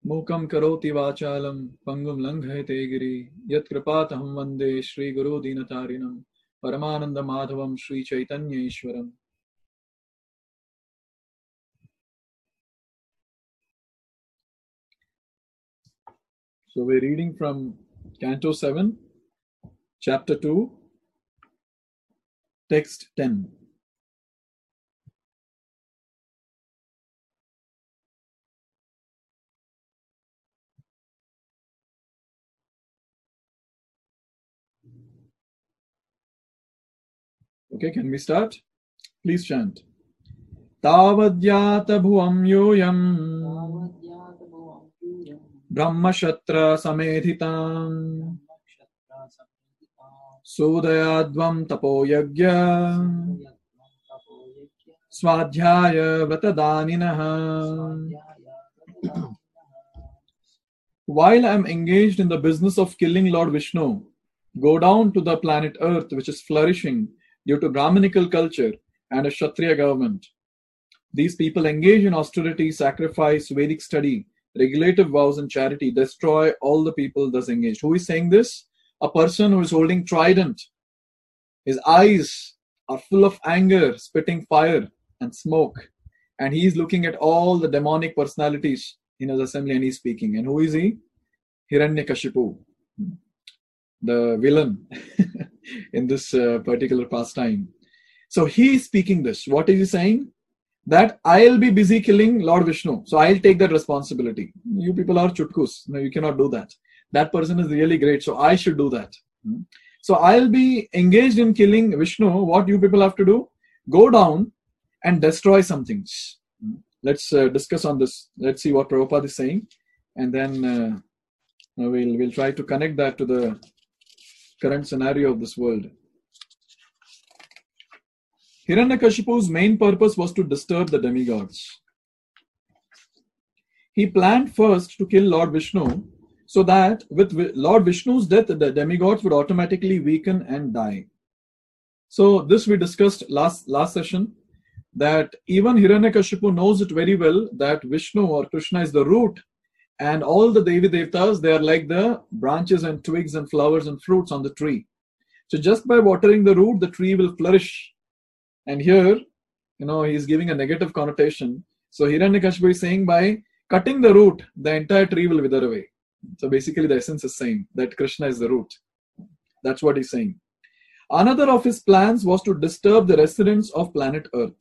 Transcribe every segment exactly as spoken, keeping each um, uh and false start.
Mukam karoti vachalam pangum langhayate giri yat kripataham vande Shri Guru Dinatarinam Paramananda Madhavam Shri Chaitanya Ishwaram. So we're reading from Canto seven, Chapter two, Text ten. Okay, can we start? Please chant. Tavadyata bhuvam yoyam brahmashatra samedhitam sudayadvam tapo yagya swadhyaya vratadaninah. While I am engaged in the business of killing Lord Vishnu, go down to the planet Earth, which is flourishing due to Brahminical culture and a Kshatriya government. These people engage in austerity, sacrifice, Vedic study, regulative vows, and charity, destroy all the people thus engaged. Who is saying this? A person who is holding trident. His eyes are full of anger, spitting fire and smoke. And he is looking at all the demonic personalities in his assembly and he's speaking. And who is he? Hiranyakashipu, the villain in this uh, particular pastime. So he is speaking this. What is he saying? That I'll be busy killing Lord Vishnu. So I'll take that responsibility. You people are chutkus. No, you cannot do that. That person is really great. So I should do that. So I'll be engaged in killing Vishnu. What you people have to do? Go down and destroy some things. Let's uh, discuss on this. Let's see what Prabhupada is saying. And then uh, we'll, we'll try to connect that to the current scenario of this world. Hiranyakashipu's main purpose was to disturb the demigods. He planned first to kill Lord Vishnu so that with Lord Vishnu's death, the demigods would automatically weaken and die. So this we discussed last, last session, that even Hiranyakashipu knows it very well that Vishnu or Krishna is the root and all the Devi Devtas, they are like the branches and twigs and flowers and fruits on the tree. So just by watering the root, the tree will flourish. And here, you know, he is giving a negative connotation. So Hiranyakashipu is saying by cutting the root, the entire tree will wither away. So basically the essence is saying that Krishna is the root. That's what he's saying. Another of his plans was to disturb the residents of planet Earth.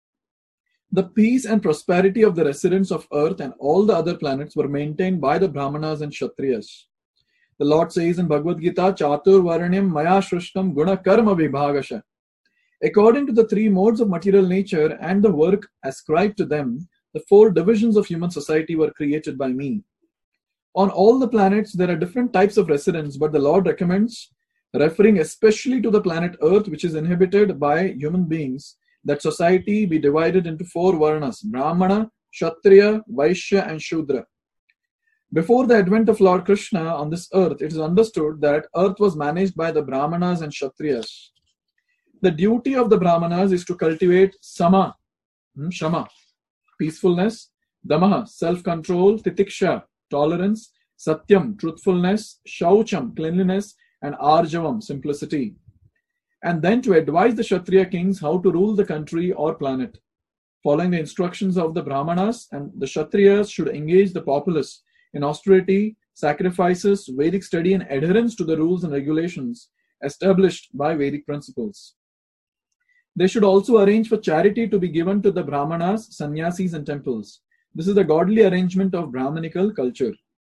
The peace and prosperity of the residents of Earth and all the other planets were maintained by the Brahmanas and Kshatriyas. The Lord says in Bhagavad Gita, Chatur Varanyam Maya Shrishtam Guna Karma Vibhagasha. According to the three modes of material nature and the work ascribed to them, the four divisions of human society were created by me. On all the planets, there are different types of residents, but the Lord recommends, referring especially to the planet Earth, which is inhabited by human beings, that society be divided into four varnas, Brahmana, Kshatriya, Vaishya, and Shudra. Before the advent of Lord Krishna on this earth, it is understood that earth was managed by the Brahmanas and Kshatriyas. The duty of the Brahmanas is to cultivate Sama, Shama, peacefulness, Damaha, self-control, Titiksha, tolerance, Satyam, truthfulness, Shaucham, cleanliness, and Arjavam, simplicity. And then to advise the Kshatriya kings how to rule the country or planet. Following the instructions of the Brahmanas, and the Kshatriyas should engage the populace in austerity, sacrifices, Vedic study, and adherence to the rules and regulations established by Vedic principles. They should also arrange for charity to be given to the Brahmanas, sannyasis, and temples. This is the godly arrangement of Brahmanical culture.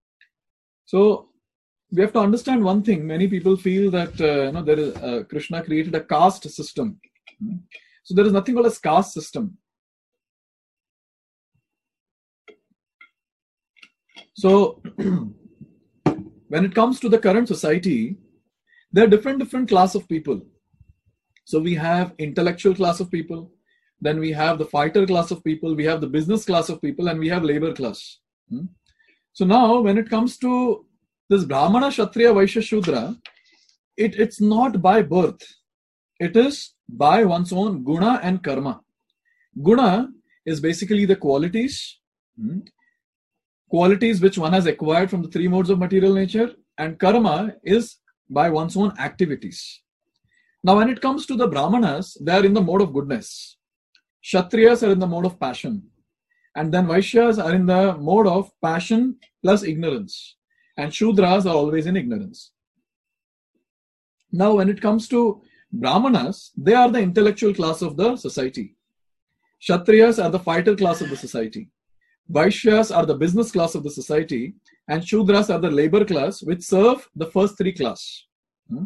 So, we have to understand one thing. Many people feel that uh, you know there is uh, Krishna created a caste system. So there is nothing called a caste system. So when it comes to the current society, there are different different class of people. So we have intellectual class of people, then we have the fighter class of people, we have the business class of people, and we have labor class. So now when it comes to this Brahmana, Kshatriya, Vaishya, Shudra, it, it's not by birth. It is by one's own guna and karma. Guna is basically the qualities. qualities which one has acquired from the three modes of material nature, and karma is by one's own activities. Now, when it comes to the Brahmanas, they are in the mode of goodness. Kshatriyas are in the mode of passion. And then Vaishyas are in the mode of passion plus ignorance. And Shudras are always in ignorance. Now, when it comes to Brahmanas, they are the intellectual class of the society. Kshatriyas are the fighter class of the society. Vaishyas are the business class of the society. And Shudras are the labor class, which serve the first three class. Hmm?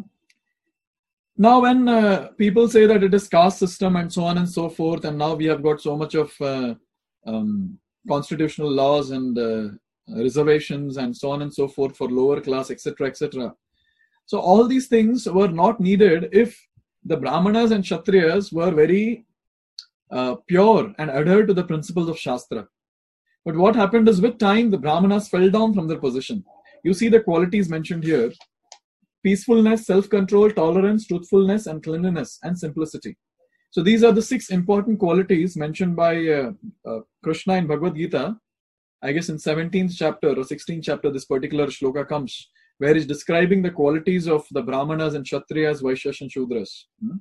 Now, when uh, people say that it is caste system and so on and so forth, and now we have got so much of uh, um, constitutional laws and uh, reservations and so on and so forth for lower class, et cetera, et cetera. So all these things were not needed if the Brahmanas and Kshatriyas were very uh, pure and adhered to the principles of Shastra. But what happened is with time, the Brahmanas fell down from their position. You see the qualities mentioned here. Peacefulness, self-control, tolerance, truthfulness, and cleanliness, and simplicity. So these are the six important qualities mentioned by uh, uh, Krishna in Bhagavad Gita. I guess in seventeenth chapter or sixteenth chapter, this particular shloka comes, where he's describing the qualities of the Brahmanas and Kshatriyas, Vaishyas, and Shudras. Hmm?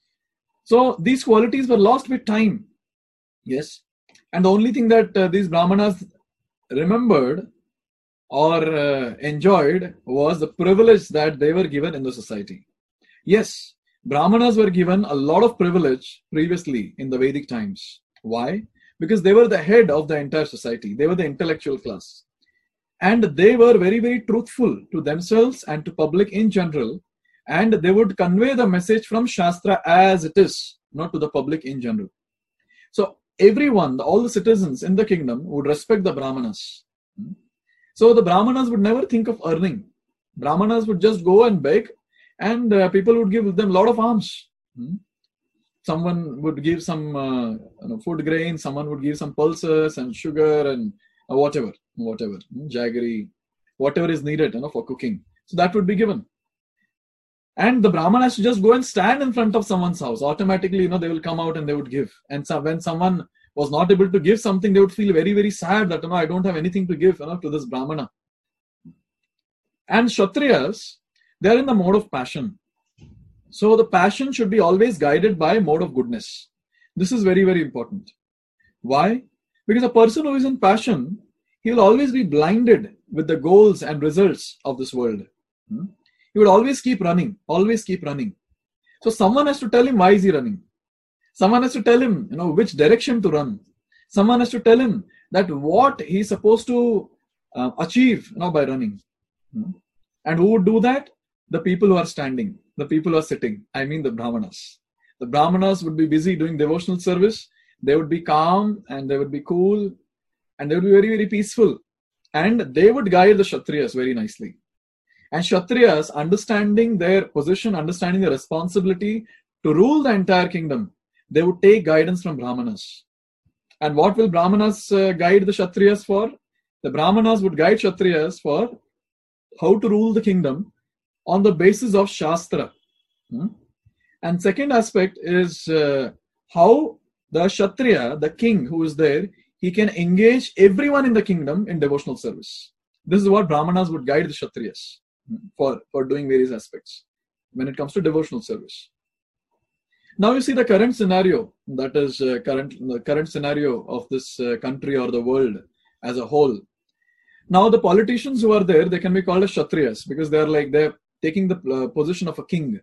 So these qualities were lost with time. Yes. And the only thing that uh, these Brahmanas remembered or uh, enjoyed was the privilege that they were given in the society. Yes, Brahmanas were given a lot of privilege previously in the Vedic times. Why? Because they were the head of the entire society. They were the intellectual class. And they were very, very truthful to themselves and to public in general. And they would convey the message from Shastra as it is, not to the public in general. So everyone, all the citizens in the kingdom would respect the Brahmanas. So the Brahmanas would never think of earning. Brahmanas would just go and beg, and uh, people would give them a lot of alms. Hmm? Someone would give some uh, you know, food grain, someone would give some pulses and sugar and uh, whatever, whatever, hmm? jaggery, whatever is needed you know, for cooking. So that would be given. And the Brahman has to just go and stand in front of someone's house. Automatically, you know, they will come out and they would give. And so when someone was not able to give something, they would feel very, very sad that, you know, I don't have anything to give you know, to this Brahmana. And Kshatriyas, they are in the mode of passion. So the passion should be always guided by mode of goodness. This is very, very important. Why? Because a person who is in passion, he will always be blinded with the goals and results of this world. Hmm? He would always keep running, always keep running. So someone has to tell him why is he running. Someone has to tell him, you know, which direction to run. Someone has to tell him that what he's supposed to uh, achieve, you know, by running. Hmm? And who would do that? The people who are standing, the people who are sitting. I mean the Brahmanas. The Brahmanas would be busy doing devotional service. They would be calm and they would be cool and they would be very, very peaceful. And they would guide the Kshatriyas very nicely. And Kshatriyas, understanding their position, understanding their responsibility to rule the entire kingdom, they would take guidance from Brahmanas. And what will Brahmanas uh, guide the Kshatriyas for? The Brahmanas would guide Kshatriyas for how to rule the kingdom on the basis of Shastra. Hmm? And second aspect is uh, how the Kshatriya, the king who is there, he can engage everyone in the kingdom in devotional service. This is what Brahmanas would guide the Kshatriyas for, for doing various aspects when it comes to devotional service. Now you see the current scenario, that is uh, current, the current scenario of this uh, country or the world as a whole. Now the politicians who are there, they can be called as Kshatriyas because they are like, they're taking the uh, position of a king.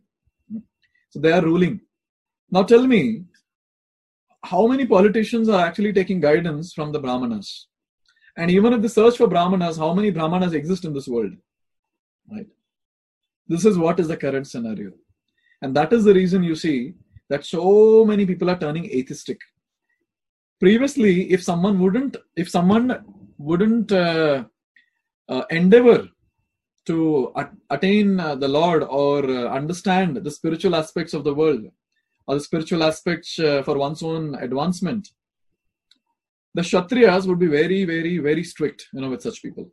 So they are ruling. Now tell me, how many politicians are actually taking guidance from the Brahmanas? And even if they search for Brahmanas, how many Brahmanas exist in this world? Right? This is what is the current scenario. And that is the reason you see that so many people are turning atheistic. Previously, if someone wouldn't, if someone wouldn't uh, uh, endeavor to at- attain uh, the Lord or uh, understand the spiritual aspects of the world or the spiritual aspects uh, for one's own advancement, the Kshatriyas would be very, very, very strict, you know, with such people.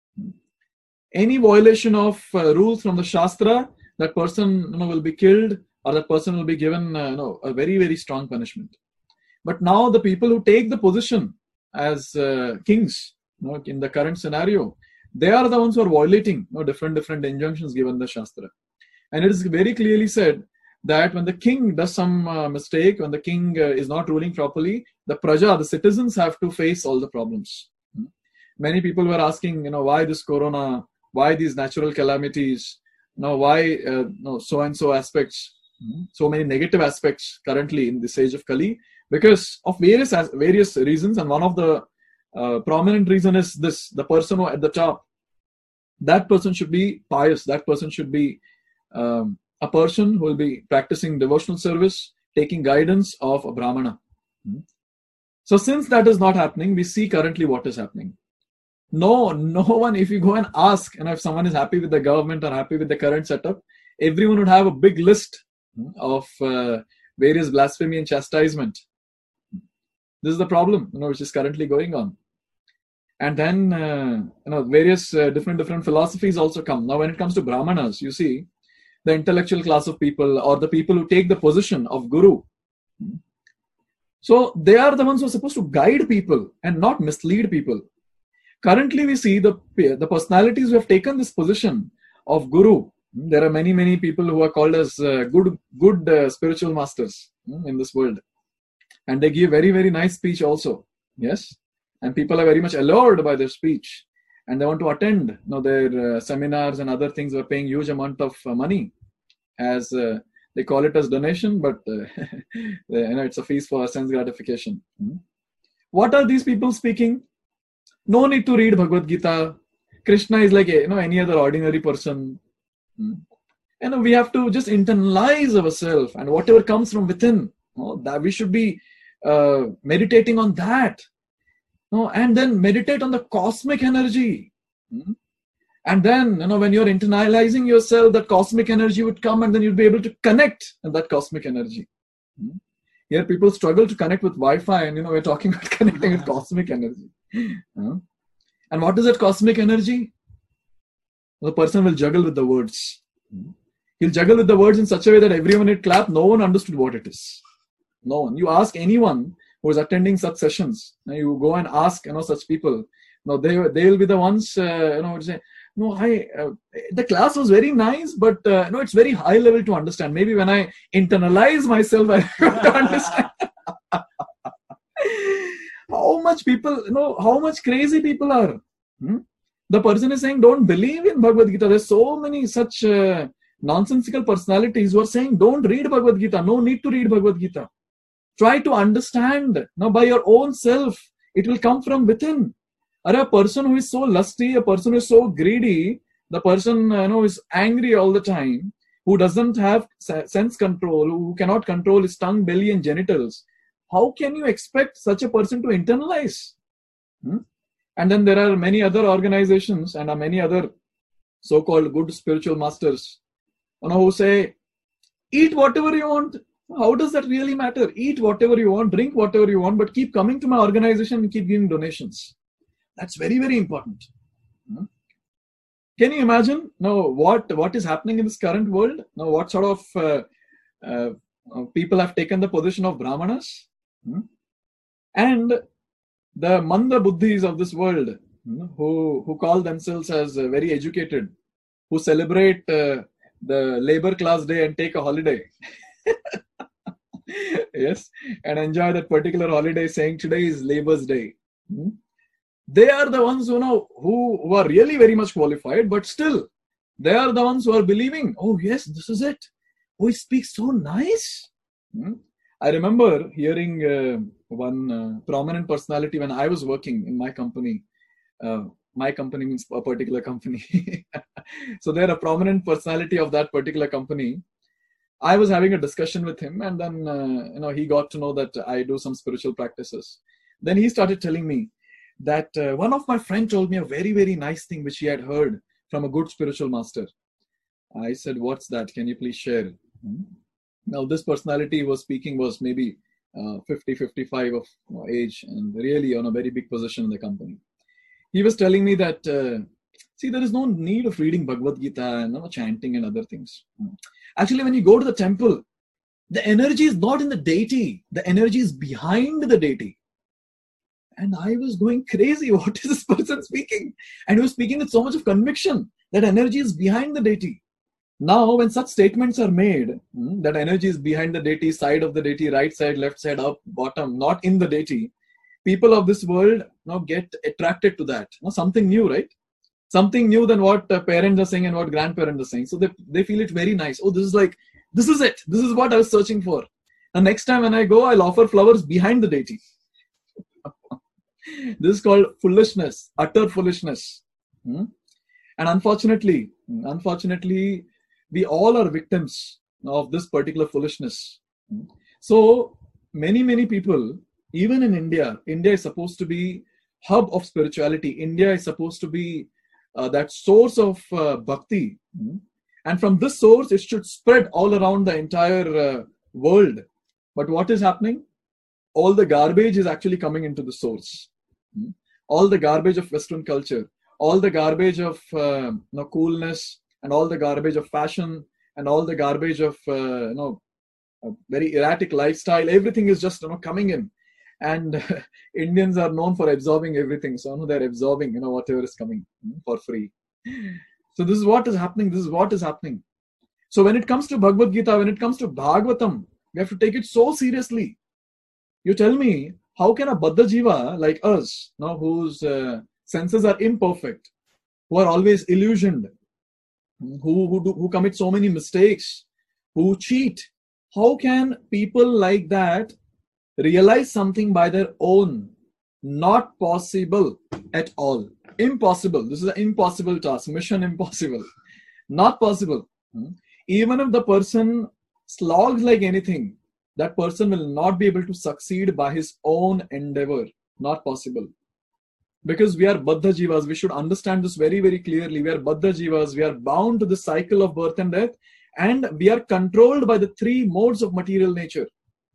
Any violation of uh, rules from the Shastra, that person, you know, will be killed or that person will be given, uh, you know, a very, very strong punishment. But now the people who take the position as uh, kings, you know, in the current scenario, they are the ones who are violating, you know, different different injunctions given the Shastra. And it is very clearly said that when the king does some uh, mistake, when the king uh, is not ruling properly, the praja, the citizens have to face all the problems. Hmm. Many people were asking, you know, why this corona, why these natural calamities, you know, why uh, you know, so and so aspects, hmm. so many negative aspects currently in this age of Kali, because of various various reasons. And one of the uh, prominent reason is this: the person who at the top, that person should be pious. That person should be um, a person who will be practicing devotional service, taking guidance of a Brahmana. Hmm. So since that is not happening, we see currently what is happening. No, no one, if you go and ask, and if someone is happy with the government or happy with the current setup, everyone would have a big list of uh, various blasphemy and chastisement. This is the problem, you know, which is currently going on. And then, uh, you know, various uh, different, different philosophies also come. Now, when it comes to Brahmanas, you see, the intellectual class of people or the people who take the position of Guru. So they are the ones who are supposed to guide people and not mislead people. Currently, we see the, the personalities who have taken this position of Guru. There are many, many people who are called as uh, good, good uh, spiritual masters in this world. And they give very, very nice speech also. Yes. And people are very much allured by their speech. And they want to attend, you know, their uh, seminars and other things. We're paying huge amount of uh, money, as uh, they call it as donation, but uh, you know, it's a fees for sense gratification. Hmm. What are these people speaking? No need to read Bhagavad Gita. Krishna is like, you know, any other ordinary person. Hmm. You know, we have to just internalize ourselves, and whatever comes from within, you know, that we should be uh, meditating on that. No, and then meditate on the cosmic energy. Hmm? And then, you know, when you're internalizing yourself, that cosmic energy would come, and then you'll be able to connect with that cosmic energy. Hmm? Here people struggle to connect with Wi-Fi, and, you know, we're talking about connecting with cosmic energy. Hmm? And what is that cosmic energy? The person will juggle with the words. Hmm? He'll juggle with the words in such a way that everyone will clap. No one understood what it is. No one. You ask anyone who is attending such sessions, now you go and ask, you know, such people. No, they they will be the ones, uh, you know, say, no, I uh, the class was very nice, but uh, no, it's very high level to understand. Maybe when I internalize myself, I have to understand. How much people, you know, how much crazy people are. Hmm? The person is saying, don't believe in Bhagavad Gita. There's so many such uh, nonsensical personalities who are saying, don't read Bhagavad Gita. No need to read Bhagavad Gita. Try to understand. Now, by your own self, it will come from within. Or a person who is so lusty, a person who is so greedy, the person, you know, is angry all the time, who doesn't have sense control, who cannot control his tongue, belly, and genitals. How can you expect such a person to internalize? Hmm? And then there are many other organizations and are many other so-called good spiritual masters, you know, who say, eat whatever you want. How does that really matter? Eat whatever you want, drink whatever you want, but keep coming to my organization and keep giving donations. That's very, very important. Hmm? Can you imagine now what, what is happening in this current world? Now, what sort of uh, uh, people have taken the position of Brahmanas? Hmm? And the Manda Buddhis of this world, hmm, who, who call themselves as uh, very educated, who celebrate uh, the labor class day and take a holiday. Yes, and enjoy that particular holiday, saying today is Labor's Day. Hmm? They are the ones who know who, who are really very much qualified, but still they are the ones who are believing, oh yes, this is it. Oh, he speaks so nice. Hmm? I remember hearing uh, one uh, prominent personality when I was working in my company. Uh, my company means a particular company. So they're a prominent personality of that particular company. I was having a discussion with him, and then uh, you know, he got to know that I do some spiritual practices. Then he started telling me that uh, one of my friends told me a very, very nice thing which he had heard from a good spiritual master. I said, what's that? Can you please share? Hmm? Now, this personality he was speaking was maybe uh, fifty, fifty-five of you know, age, and really on a very big position in the company. He was telling me that, uh, see, there is no need of reading Bhagavad Gita and you know, chanting and other things. Hmm. Actually, when you go to the temple, the energy is not in the deity. The energy is behind the deity. And I was going crazy. What is this person speaking? And he was speaking with so much of conviction that energy is behind the deity. Now, when such statements are made, hmm, that energy is behind the deity, side of the deity, right side, left side, up, bottom, not in the deity, people of this world now get attracted to that. Now, something new, right? Something new than what uh, parents are saying and what grandparents are saying. So they, they feel it very nice. Oh, this is like, this is it. This is what I was searching for. And next time when I go, I'll offer flowers behind the deity. This is called foolishness, utter foolishness. Hmm? And unfortunately, unfortunately, we all are victims of this particular foolishness. So many, many people, even in India, India is supposed to be hub of spirituality. India is supposed to be uh, that source of uh, bhakti. And from this source, it should spread all around the entire uh, world. But what is happening? All the garbage is actually coming into the source. All the garbage of Western culture, all the garbage of uh, you know, coolness, and all the garbage of fashion, and all the garbage of uh, you know a very erratic lifestyle. Everything is just you know coming in, and uh, Indians are known for absorbing everything. So you know, they're absorbing you know whatever is coming for free. So this is what is happening. This is what is happening. So when it comes to Bhagavad Gita, when it comes to Bhagavatam, we have to take it so seriously. You tell me, how can a Baddha Jiva like us, you know, whose uh, senses are imperfect, who are always illusioned, who who, do, who commit so many mistakes, who cheat, how can people like that realize something by their own? Not possible at all. Impossible. This is an impossible task. Mission impossible. Not possible. Even if the person slogs like anything, that person will not be able to succeed by his own endeavor. Not possible. Because we are Baddha Jivas. We should understand this very, very clearly. We are Baddha Jivas. We are bound to the cycle of birth and death. And we are controlled by the three modes of material nature.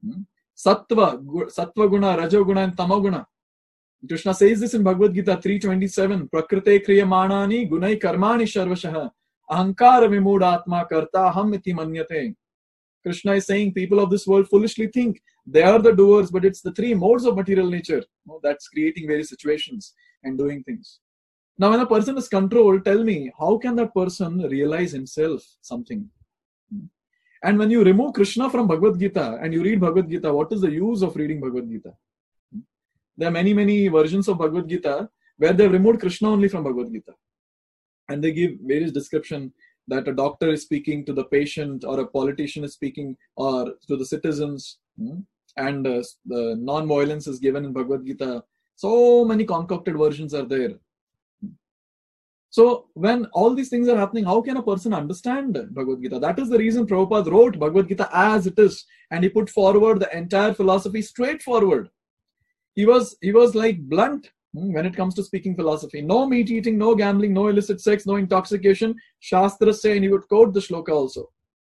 Sattva, Sattva Guna, Raja Guna and Tama Guna. Krishna says this in Bhagavad Gita three twenty-seven. Prakrite kriyamanani gunai karmani sharvashaha ahankara vimudatma karta ham iti manyate. Krishna is saying people of this world foolishly think they are the doers, but it's the three modes of material nature that's creating various situations and doing things. Now, when a person is controlled, tell me, how can that person realize himself something? And when you remove Krishna from Bhagavad Gita and you read Bhagavad Gita, what is the use of reading Bhagavad Gita? There are many, many versions of Bhagavad Gita where they've removed Krishna only from Bhagavad Gita. And they give various description that a doctor is speaking to the patient, or a politician is speaking or to the citizens, and uh, the non-violence is given in Bhagavad Gita. So many concocted versions are there. So when all these things are happening, how can a person understand Bhagavad Gita? That is the reason Prabhupada wrote Bhagavad Gita as it is, and he put forward the entire philosophy straightforward. He was, he was like blunt when it comes to speaking philosophy. No meat eating, no gambling, no illicit sex, no intoxication. Shastras say, and he would quote the shloka also.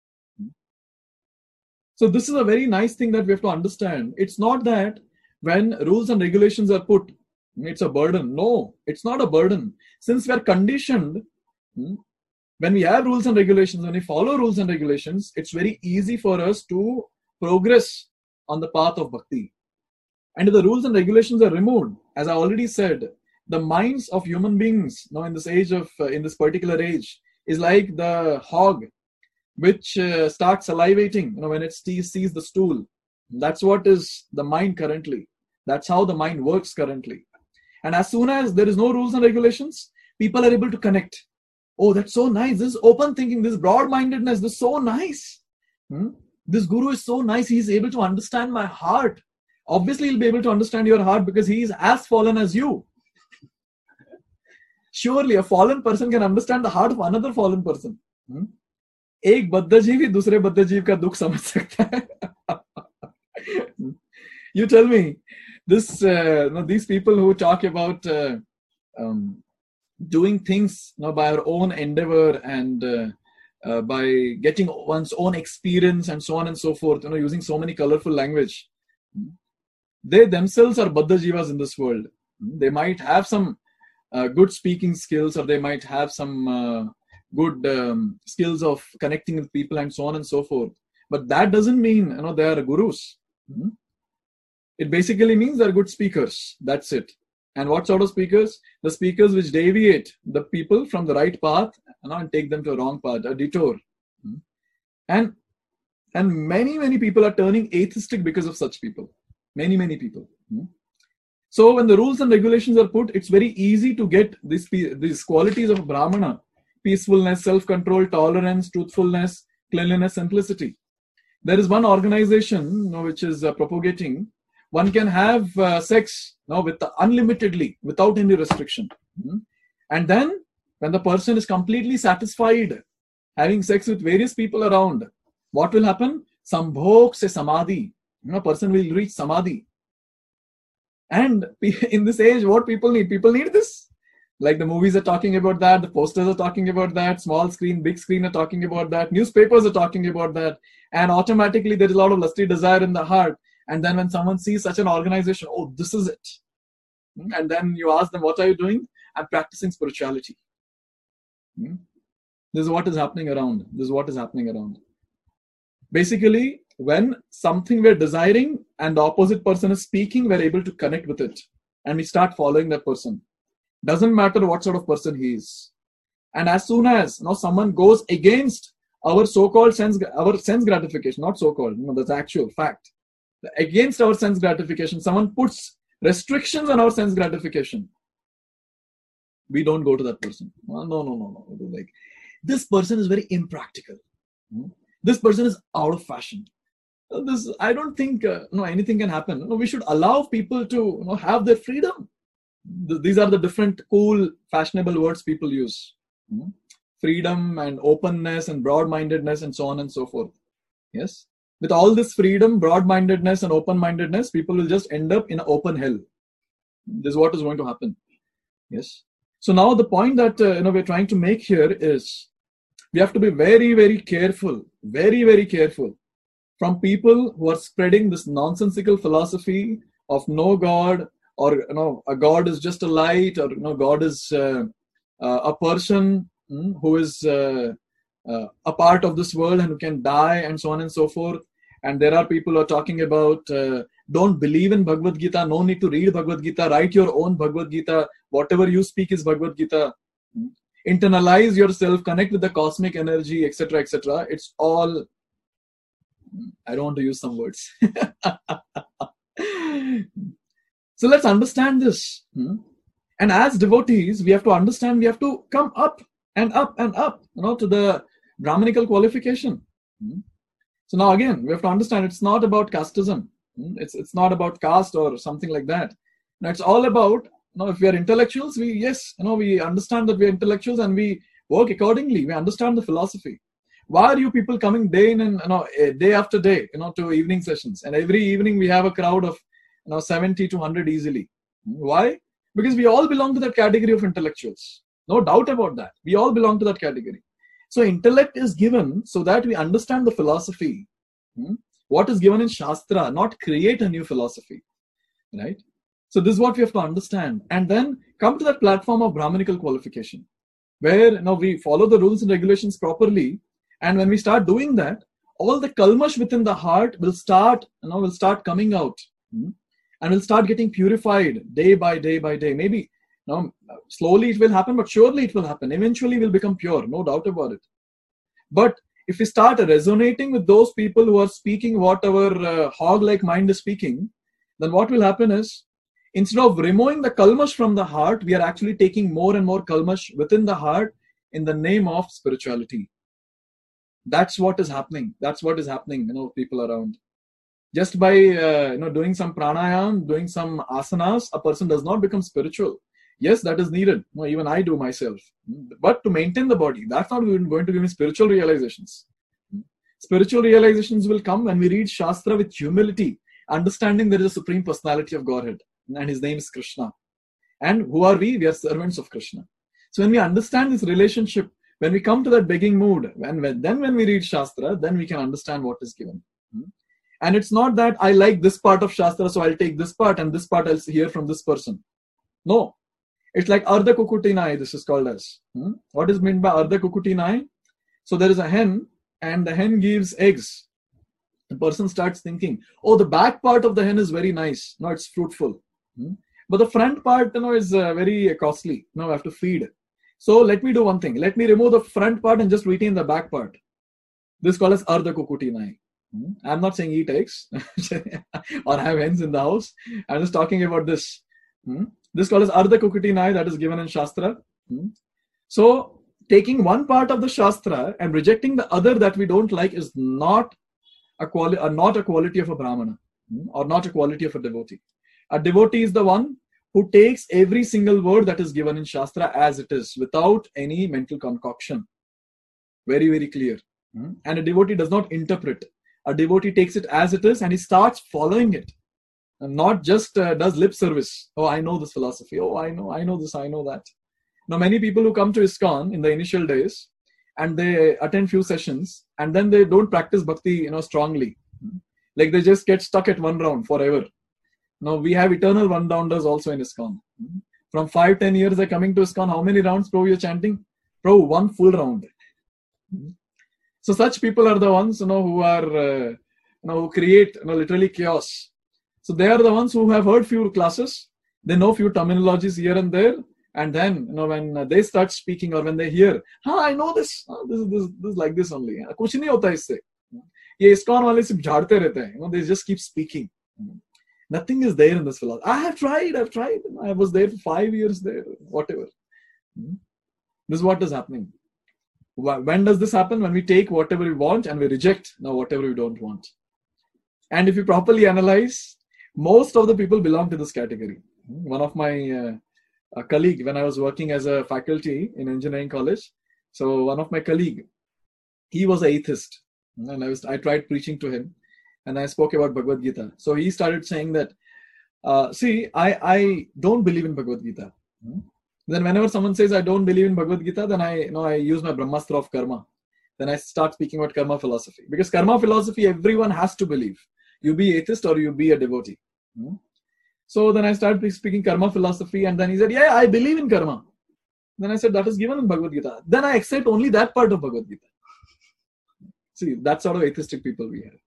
So this is a very nice thing that we have to understand. It's not that when rules and regulations are put, it's a burden. No, it's not a burden. Since we are conditioned, when we have rules and regulations, when we follow rules and regulations, it's very easy for us to progress on the path of bhakti. And if the rules and regulations are removed, as I already said, the minds of human beings now in this age of, uh, in this particular age, is like the hog which uh, starts salivating, you know, when it sees the stool. That's what is the mind currently. That's how the mind works currently. And as soon as there is no rules and regulations, people are able to connect. Oh, that's so nice. This open thinking, this broad-mindedness, this is so nice. Hmm? This guru is so nice. He's able to understand my heart. Obviously, he'll be able to understand your heart because he is as fallen as you. Surely, a fallen person can understand the heart of another fallen person. Hmm? एक बद्ध जीव ही दूसरे बद्ध जीव का दुख समझ सकता है. You tell me, this uh, you know, these people who talk about uh, um, doing things you know, by our own endeavor and uh, uh, by getting one's own experience and so on and so forth, you know, using so many colorful language, they themselves are Baddha Jivas in this world. They might have some uh, good speaking skills, or they might have some uh, good um, skills of connecting with people and so on and so forth. But that doesn't mean you know they are gurus. It basically means they're good speakers. That's it. And what sort of speakers? The speakers which deviate the people from the right path, you know, and take them to a wrong path, a detour. And and many, many people are turning atheistic because of such people. Many, many people. So when the rules and regulations are put, it's very easy to get these, these qualities of Brahmana: peacefulness, self-control, tolerance, truthfulness, cleanliness, simplicity. There is one organization, you know, which is uh, propagating, one can have uh, sex you know, with the, unlimitedly, without any restriction. Mm-hmm. And then when the person is completely satisfied having sex with various people around, what will happen? Sambhog se samadhi. You know, person will reach samadhi. And in this age, what people need? People need this. Like the movies are talking about that, the posters are talking about that, small screen, big screen are talking about that, newspapers are talking about that, and automatically there is a lot of lusty desire in the heart. And then when someone sees such an organization, oh, this is it. And then you ask them, what are you doing? I'm practicing spirituality. This is what is happening around. This is what is happening around. Basically, when something we're desiring and the opposite person is speaking, we're able to connect with it. And we start following that person. Doesn't matter what sort of person he is. And as soon as you know, someone goes against our so-called sense, our sense gratification, not so-called, you know, that's actual fact. Against our sense gratification, someone puts restrictions on our sense gratification. We don't go to that person. Oh, no, no, no, no. Like, this person is very impractical. This person is out of fashion. This, I don't think uh, no, anything can happen. No, we should allow people to you know, have their freedom. These are the different cool, fashionable words people use. Hmm? Freedom and openness and broad-mindedness and so on and so forth. Yes. With all this freedom, broad-mindedness and open-mindedness, people will just end up in an open hell. This is what is going to happen. Yes. So now the point that uh, you know, we're trying to make here is we have to be very, very careful, very, very careful from people who are spreading this nonsensical philosophy of no God, or you know, a God is just a light, or you know, God is uh, uh, a person mm, who is uh, uh, a part of this world and who can die, and so on and so forth. And there are people who are talking about uh, don't believe in Bhagavad Gita, no need to read Bhagavad Gita, write your own Bhagavad Gita, whatever you speak is Bhagavad Gita. Internalize yourself, connect with the cosmic energy, et cetera, et cetera. It's all, I don't want to use some words. So let's understand this. And as devotees, we have to understand, we have to come up and up and up, you know, to the Brahmanical qualification. So now again, we have to understand it's not about casteism. It's it's not about caste or something like that. No, it's all about, you know, if we are intellectuals, we, yes, you know, we understand that we are intellectuals and we work accordingly. We understand the philosophy. Why are you people coming day in and, you know, day after day, you know, to evening sessions? And every evening we have a crowd of, you know, seventy to one hundred easily. Why? Because we all belong to that category of intellectuals. No doubt about that. We all belong to that category. So intellect is given so that we understand the philosophy. Hmm? What is given in Shastra, not create a new philosophy. Right? So this is what we have to understand. And then come to that platform of Brahmanical qualification, where you know, we follow the rules and regulations properly. And when we start doing that, all the kalmash within the heart will start, you know, will start coming out. Hmm? And will start getting purified day by day by day. Maybe you know, slowly it will happen, but surely it will happen. Eventually we'll become pure, no doubt about it. But if we start resonating with those people who are speaking what our uh, hog-like mind is speaking, then what will happen is, instead of removing the kalmash from the heart, we are actually taking more and more kalmash within the heart in the name of spirituality. That's what is happening. That's what is happening, you know, people around. Just by uh, you know, doing some pranayam, doing some asanas, a person does not become spiritual. Yes, that is needed. No, even I do myself. But to maintain the body, that's not going to give me spiritual realizations. Spiritual realizations will come when we read Shastra with humility, understanding there is a Supreme Personality of Godhead, and His name is Krishna. And who are we? We are servants of Krishna. So when we understand this relationship, when we come to that begging mood, and when, then when we read Shastra, then we can understand what is given. And it's not that I like this part of Shastra, so I'll take this part, and this part I'll hear from this person. No. It's like Ardha Kukutinai, this is called as. Hmm? What is meant by Ardha Kukutinai? So there is a hen, and the hen gives eggs the person starts thinking, oh, the back part of the hen is very nice. No, it's fruitful. Hmm? But the front part, you know, is uh, very costly. No, I have to feed. So let me do one thing. Let me remove the front part and just retain the back part. This is called as Ardha Kukuti Nai. Hmm? I'm not saying eat eggs or have hens in the house. I'm just talking about this. Hmm? This is called as Ardha Kukuti Nai, that is given in Shastra. Hmm? So taking one part of the Shastra and rejecting the other that we don't like is not a quality, uh, not a quality of a Brahmana, hmm? or not a quality of a devotee. A devotee is the one who takes every single word that is given in Shastra as it is, without any mental concoction. Very, very clear. Hmm? And a devotee does not interpret. A devotee takes it as it is and he starts following it. And not just uh, does lip service. Oh, I know this philosophy. Oh, I know, I know this, I know that. Now, many people who come to ISKCON in the initial days and they attend few sessions and then they don't practice bhakti, you know, strongly. Like they just get stuck at one round forever. Now, we have eternal one-rounders also in ISKCON. From five, ten years they're coming to ISKCON. How many rounds, Prabhu, you're chanting? Prabhu, one full round. So such people are the ones, you know, who are, uh, you know, who create, you know, literally chaos. So they are the ones who have heard few classes. They know few terminologies here and there. And then, you know, when they start speaking or when they hear, ah, I know this. Ah, this is this, this is like this only. Kuch nahi hota isse. Ye ISKCON wale sirf jhaadte rehte hain. You know, they just keep speaking. Nothing is there in this philosophy. I have tried, I've tried. I was there for five years there, whatever. This is what is happening. When does this happen? When we take whatever we want and we reject now whatever we don't want. And if you properly analyze, most of the people belong to this category. One of my uh, a colleague, when I was working as a faculty in engineering college, so one of my colleague, he was an atheist. And I was I tried preaching to him. And I spoke about Bhagavad Gita. So he started saying that, uh, see, I, I don't believe in Bhagavad Gita. Hmm? Then whenever someone says I don't believe in Bhagavad Gita, then I, you know, I use my Brahmastra of karma. Then I start speaking about karma philosophy. Because karma philosophy, everyone has to believe. You be atheist or you be a devotee. Hmm? So then I started speaking karma philosophy and then he said, yeah, I believe in karma. Then I said, that is given in Bhagavad Gita. Then I accept only that part of Bhagavad Gita. See, that sort of atheistic people we have.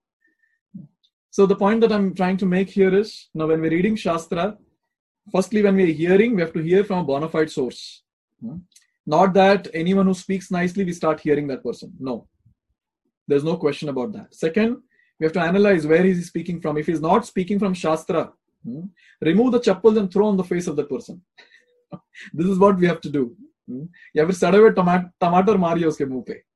So the point that I'm trying to make here is, now when we're reading Shastra, firstly when we're hearing, we have to hear from a bona fide source. Not that anyone who speaks nicely, we start hearing that person. No. There's no question about that. Second, we have to analyze where is he speaking from. If he's not speaking from Shastra, remove the chappals and throw on the face of that person. This is what we have to do. Ya fir sade hue tomato mari uske muh pe.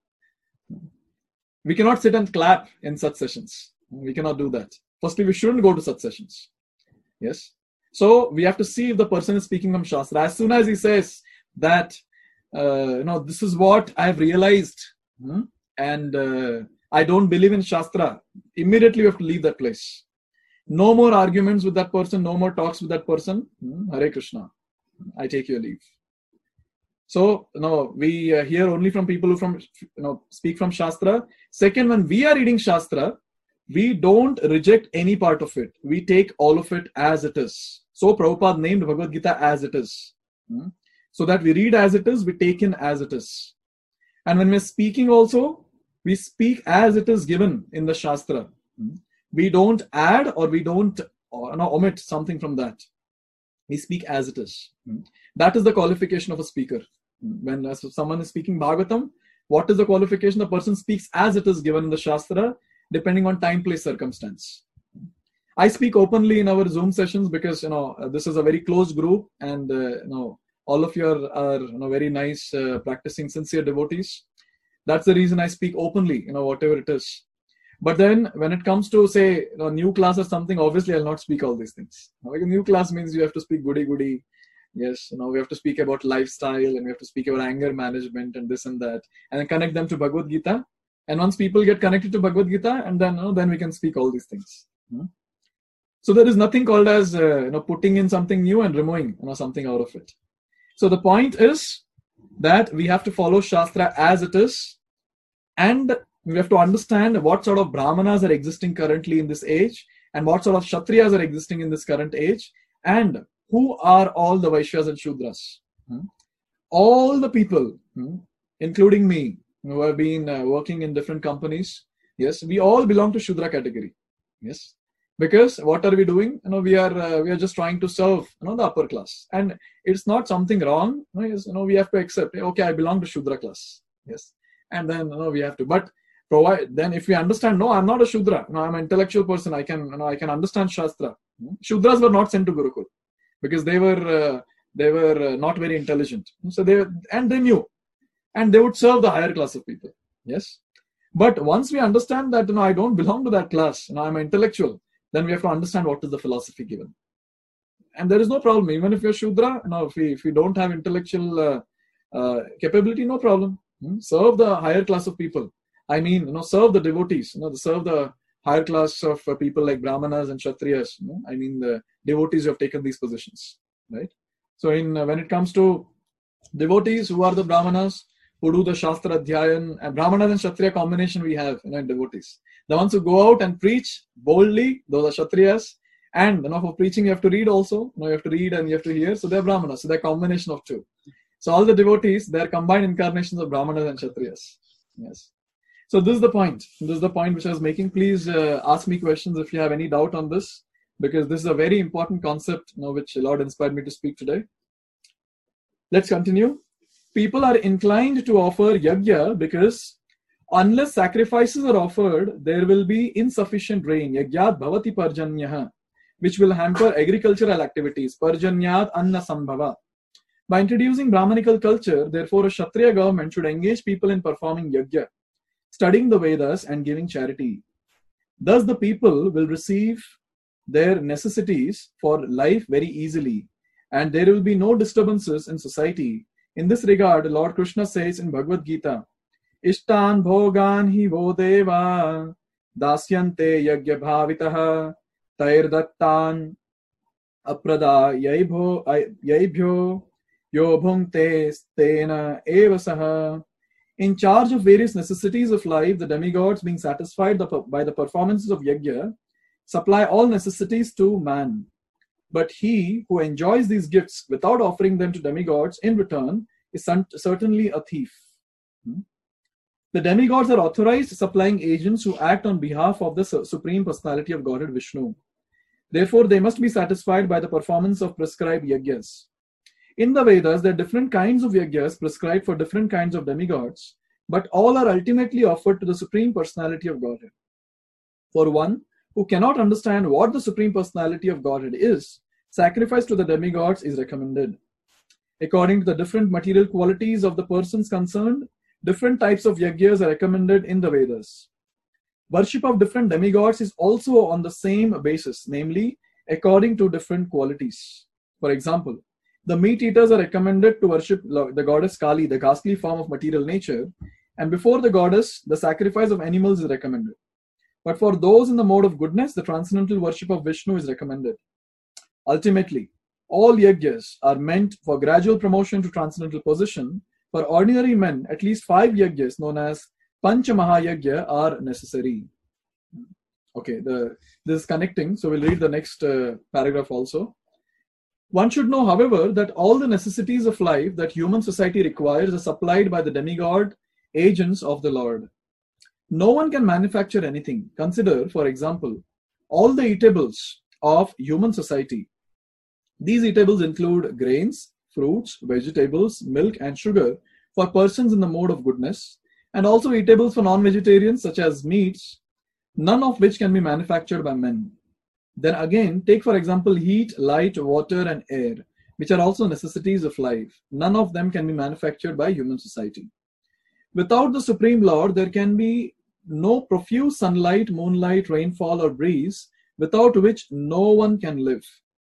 We cannot sit and clap in such sessions. We cannot do that. Firstly, we shouldn't go to such sessions. Yes. So we have to see if the person is speaking from Shastra. As soon as he says that, uh, you know, this is what I have realized, hmm, and uh, I don't believe in Shastra, immediately we have to leave that place. No more arguments with that person. No more talks with that person. Hmm, Hare Krishna. I take your leave. So, you know, we uh, hear only from people who from, you know, speak from Shastra. Second, when we are reading Shastra, we don't reject any part of it. We take all of it as it is. So Prabhupada named Bhagavad Gita as it is. Hmm? So that we read as it is, we take in as it is. And when we're speaking also, we speak as it is given in the Shastra. Hmm? We don't add or we don't or, no, omit something from that. We speak as it is. Hmm? That is the qualification of a speaker. When uh, someone is speaking Bhagavatam, what is the qualification? The person speaks as it is given in the Shastra, depending on time, place, circumstance. I speak openly in our Zoom sessions because, you know, this is a very closed group and, uh, you know, all of you are, are you know, very nice, uh, practicing sincere devotees. That's the reason I speak openly, you know, whatever it is. But then when it comes to, say, you know, new class or something, obviously I'll not speak all these things. Like a new class means you have to speak goody goody. Yes, you know, we have to speak about lifestyle and we have to speak about anger management and this and that, and then connect them to Bhagavad Gita. And once people get connected to Bhagavad Gita, and then, you know, then we can speak all these things. Hmm? So there is nothing called as, uh, you know, putting in something new and removing, you know, something out of it. So the point is that we have to follow Shastra as it is, and we have to understand what sort of Brahmanas are existing currently in this age, and what sort of Kshatriyas are existing in this current age, and who are all the Vaishyas and Shudras. Hmm? All the people, hmm, including me, who have been uh, working in different companies, Yes, we all belong to Shudra category. Yes, because what are we doing? You know, we are uh, we are just trying to serve, you know, the upper class, and it's not something wrong. You know, yes, you know, we have to accept. Okay, I belong to Shudra class. Yes, and then, you know, we have to. But provide then if we understand, no, I'm not a Shudra. No, I'm an intellectual person. I can, you know, I can understand Shastra. Shudras were not sent to Gurukul because they were uh, they were uh, not very intelligent. So they and they knew, and they would serve the higher class of people. Yes. But once we understand that, you know, I don't belong to that class, you know, I'm an intellectual, then we have to understand what is the philosophy given. And there is no problem, even if you're Shudra, you know, if we, if we don't have intellectual uh, uh, capability, no problem. Hmm? Serve the higher class of people. I mean, you know, serve the devotees, you know, serve the higher class of uh, people like Brahmanas and Kshatriyas. You know? I mean, the devotees who have taken these positions, right? So in uh, when it comes to devotees, who are the Brahmanas? Who do the Shastra Adhyayan, and Brahmanas and Kshatriya combination we have, you know, in devotees. The ones who go out and preach boldly, those are Kshatriyas. And, you know, for preaching you have to read also. You know, you have to read and you have to hear. So they're Brahmanas. So they're a combination of two. So all the devotees, they're combined incarnations of Brahmanas and Kshatriyas. Yes. So this is the point. This is the point which I was making. Please uh, ask me questions if you have any doubt on this, because this is a very important concept, you know, which the Lord inspired me to speak today. Let's continue. People are inclined to offer yajna because unless sacrifices are offered, there will be insufficient rain. Yajnat bhavati parjanyah, which will hamper agricultural activities. Parjanyat anna sambhava. By introducing Brahmanical culture, therefore, a Kshatriya government should engage people in performing yajna, studying the Vedas and giving charity. Thus, the people will receive their necessities for life very easily, and there will be no disturbances in society. In this regard, Lord Krishna says in Bhagavad Gita, Ishtan bhogan hi vo deva dasyante yajna bhavitaha tair dattan aprada yaibhyo yo bhungte stena evasaha. In charge of various necessities of life, the demigods, being satisfied by the performances of yajna, supply all necessities to man. But he who enjoys these gifts without offering them to demigods in return is certainly a thief. The demigods are authorized supplying agents who act on behalf of the Supreme Personality of Godhead Vishnu. Therefore, they must be satisfied by the performance of prescribed yajnas. In the Vedas, there are different kinds of yajnas prescribed for different kinds of demigods, but all are ultimately offered to the Supreme Personality of Godhead. For one who cannot understand what the Supreme Personality of Godhead is, sacrifice to the demigods is recommended. According to the different material qualities of the persons concerned, different types of yajnas are recommended in the Vedas. Worship of different demigods is also on the same basis, namely, according to different qualities. For example, the meat eaters are recommended to worship the goddess Kali, the ghastly form of material nature, and before the goddess, the sacrifice of animals is recommended. But for those in the mode of goodness, the transcendental worship of Vishnu is recommended. Ultimately, all yajnas are meant for gradual promotion to transcendental position. For ordinary men, at least five yajnas known as Pancha Mahayajna are necessary. Okay, the, this is connecting, so we'll read the next uh, paragraph also. One should know, however, that all the necessities of life that human society requires are supplied by the demigod agents of the Lord. No one can manufacture anything. Consider, for example, all the eatables of human society. These eatables include grains, fruits, vegetables, milk, and sugar for persons in the mode of goodness, and also eatables for non-vegetarians such as meats, none of which can be manufactured by men. Then again, take for example heat, light, water, and air, which are also necessities of life. None of them can be manufactured by human society. Without the Supreme Lord, there can be no profuse sunlight, moonlight, rainfall, or breeze, without which no one can live.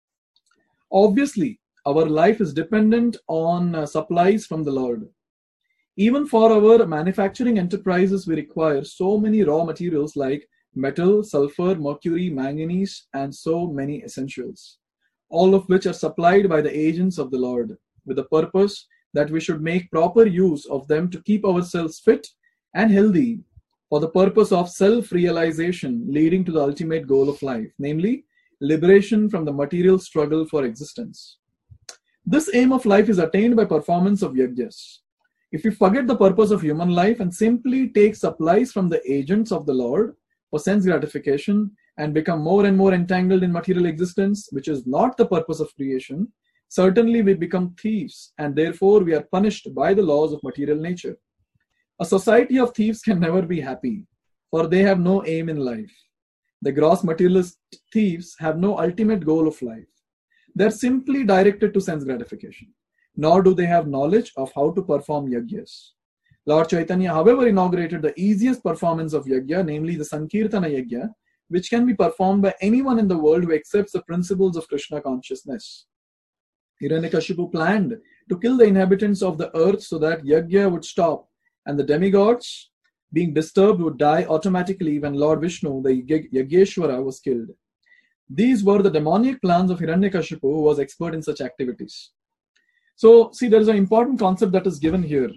Obviously, our life is dependent on uh, supplies from the Lord. Even for our manufacturing enterprises, we require so many raw materials like metal, sulfur, mercury, manganese, and so many essentials, all of which are supplied by the agents of the Lord, with the purpose that we should make proper use of them to keep ourselves fit and healthy for the purpose of self-realization leading to the ultimate goal of life, namely, liberation from the material struggle for existence. This aim of life is attained by performance of yajnas. If we forget the purpose of human life and simply take supplies from the agents of the Lord for sense gratification and become more and more entangled in material existence, which is not the purpose of creation, certainly we become thieves, and therefore we are punished by the laws of material nature. A society of thieves can never be happy, for they have no aim in life. The gross materialist thieves have no ultimate goal of life. They are simply directed to sense gratification, nor do they have knowledge of how to perform yagyas. Lord Chaitanya, however, inaugurated the easiest performance of yagya, namely the Sankirtana yagya, which can be performed by anyone in the world who accepts the principles of Krishna consciousness. Hiranyakashipu planned to kill the inhabitants of the earth so that yagya would stop, and the demigods, being disturbed, would die automatically when Lord Vishnu, the Yagyeshwara, was killed. These were the demoniac plans of Hiranyakashipu, who was expert in such activities. So, see, there is an important concept that is given here.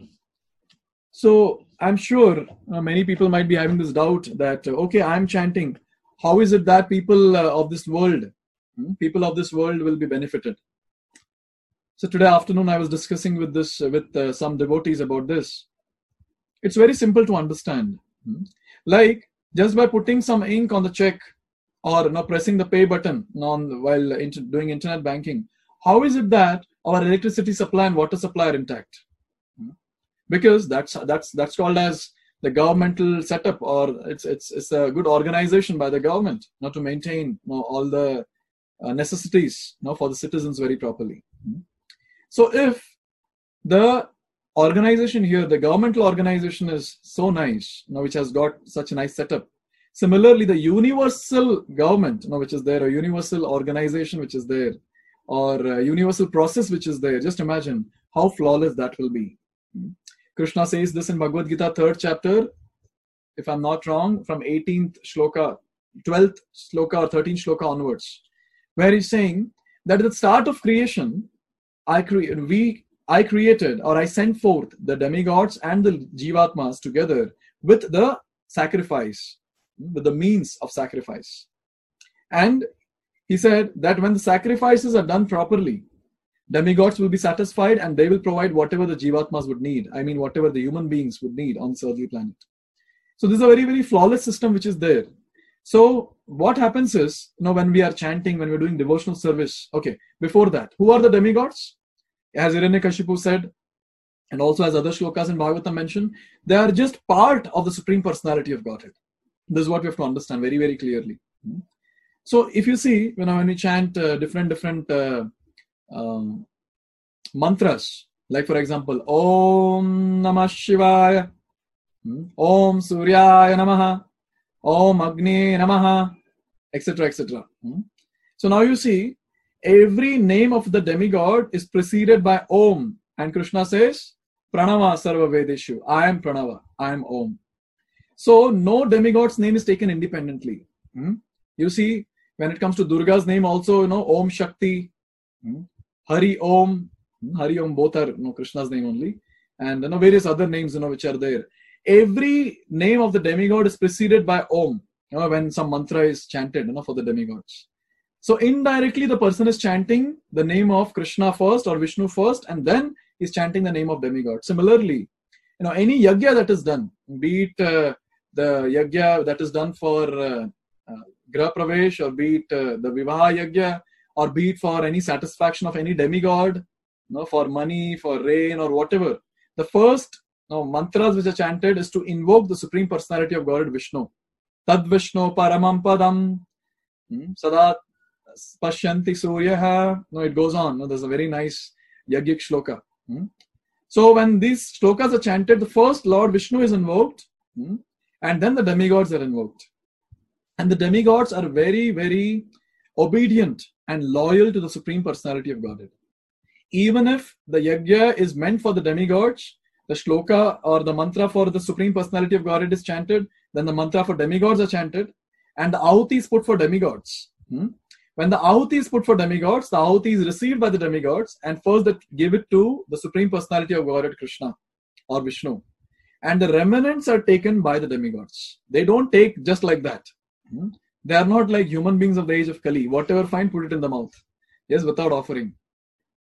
So, I'm sure uh, many people might be having this doubt that, uh, okay, I'm chanting. How is it that people uh, of this world, hmm, people of this world will be benefited? So, today afternoon, I was discussing with this uh, with uh, some devotees about this. It's very simple to understand. Hmm. Like, just by putting some ink on the check or you know, pressing the pay button on, while inter- doing internet banking, how is it that our electricity supply and water supply are intact? Because that's that's that's called as the governmental setup, or it's it's it's a good organization by the government, not to maintain you know, all the uh, necessities you know, for the citizens very properly. So if the organization here, the governmental organization is so nice, you know, which has got such a nice setup. Similarly, the universal government, you know, which is there, a universal organization which is there, or a universal process which is there, just imagine how flawless that will be. Krishna says this in Bhagavad Gita, third chapter, if I'm not wrong, from eighteenth shloka, twelfth shloka or thirteenth shloka onwards, where he's saying that at the start of creation, I cre- we I created or I sent forth the demigods and the jivatmas together with the sacrifice, with the means of sacrifice. And he said that when the sacrifices are done properly, demigods will be satisfied and they will provide whatever the jivatmas would need. I mean, whatever the human beings would need on this earthly planet. So this is a very, very flawless system which is there. So what happens is, you know, when we are chanting, when we're doing devotional service, okay, before that, who are the demigods? As Hiranyakashipu said, and also as other shlokas in Bhagavatam mention, they are just part of the Supreme Personality of Godhead. This is what we have to understand very, very clearly. So if you see, you know, when we chant uh, different, different uh, um, mantras, like for example, Om Namah Shivaya, Om Suryaya Namaha, Om Agni Namaha, et cetera, et cetera. So now you see, every name of the demigod is preceded by Om, and Krishna says, Pranava Sarva Vedeshu, I am Pranava, I am Om. So no demigod's name is taken independently. You see, when it comes to Durga's name also, you know, Om Shakti, Hari Om, Hari Om, both are you know, Krishna's name only, and you know, various other names you know, which are there. Every name of the demigod is preceded by Om, you know, when some mantra is chanted you know, for the demigods. So indirectly, the person is chanting the name of Krishna first or Vishnu first, and then he's chanting the name of demigod. Similarly, you know, any yagya that is done, be it uh, the yagya that is done for uh, uh, Graha Pravesh, or be it uh, the Vivaha yagya, or be it for any satisfaction of any demigod, you know, for money, for rain, or whatever. The first you know, mantras which are chanted is to invoke the Supreme Personality of Godhead Vishnu. Tad Vishnu Paramam Padam Sadat Pashyanti Suryaha. No, it goes on. No, there's a very nice Yagyic shloka. Hmm? So when these shlokas are chanted, the first Lord Vishnu is invoked, hmm? and then the demigods are invoked. And the demigods are very, very obedient and loyal to the Supreme Personality of Godhead. Even if the yagya is meant for the demigods, the shloka or the mantra for the Supreme Personality of Godhead is chanted, then the mantra for demigods are chanted, and the ahuti is put for demigods. Hmm? When the ahuti is put for demigods, the ahuti is received by the demigods, and first they give it to the Supreme Personality of Godhead, Krishna or Vishnu. And the remnants are taken by the demigods. They don't take just like that. Hmm? They are not like human beings of the age of Kali. Whatever find, put it in the mouth. Yes, without offering.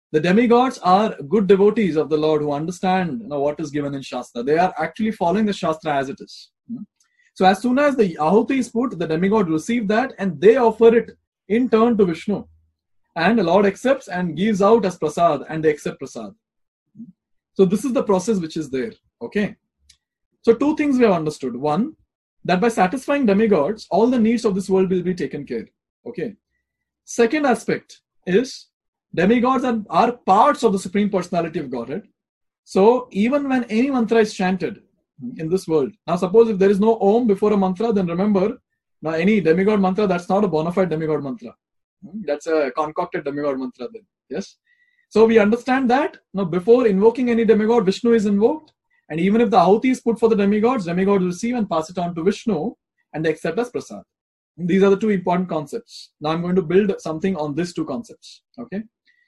The demigods are good devotees of the Lord who understand, you know, what is given in Shastra. They are actually following the Shastra as it is. So as soon as the Ahuti is put, the demigod receive that and they offer it in turn to Vishnu. And the Lord accepts and gives out as prasad, and they accept prasad. So this is the process which is there. Okay. So two things we have understood. One, that by satisfying demigods, all the needs of this world will be taken care. Okay. Second aspect is demigods are, are parts of the Supreme Personality of Godhead. So even when any mantra is chanted in this world, now suppose if there is no Om before a mantra, then remember, now any demigod mantra, that's not a bona fide demigod mantra. That's a concocted demigod mantra then. Yes. So we understand that now before invoking any demigod, Vishnu is invoked. And even if the Ahuti is put for the demigods, demigods receive and pass it on to Vishnu and they accept as prasad. These are the two important concepts. Now I'm going to build something on these two concepts. Okay.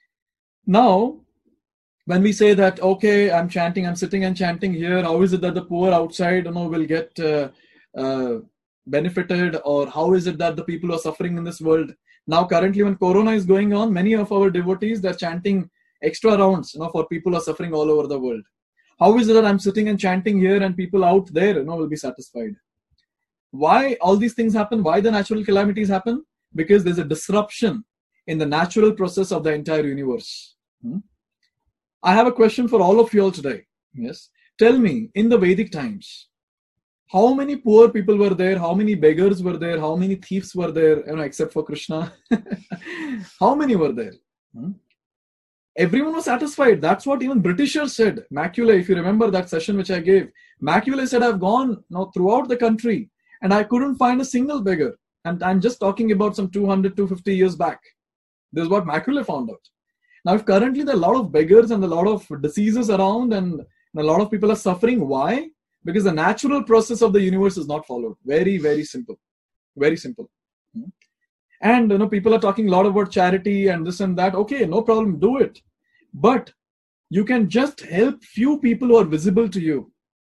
Now, when we say that, okay, I'm chanting, I'm sitting and chanting here, how is it that the poor outside, you know, will get uh, uh, benefited, or how is it that the people who are suffering in this world? Now, currently, when Corona is going on, many of our devotees, they're chanting extra rounds, you know, for people who are suffering all over the world. How is it that I'm sitting and chanting here and people out there, you know, will be satisfied? Why all these things happen? Why the natural calamities happen? Because there's a disruption in the natural process of the entire universe. Hmm? I have a question for all of you all today. Yes. Tell me, in the Vedic times, how many poor people were there? How many beggars were there? How many thieves were there? You know, except for Krishna. How many were there? Hmm? Everyone was satisfied. That's what even Britishers said. Macaulay, if you remember that session which I gave, Macaulay said, I've gone you know, throughout the country and I couldn't find a single beggar. And I'm just talking about some two hundred, two hundred fifty years back. This is what Macaulay found out. Now, if currently there are a lot of beggars and a lot of diseases around and a lot of people are suffering, why? Because the natural process of the universe is not followed. Very, very simple. Very simple. And you know, people are talking a lot about charity and this and that. Okay, no problem, do it. But you can just help few people who are visible to you.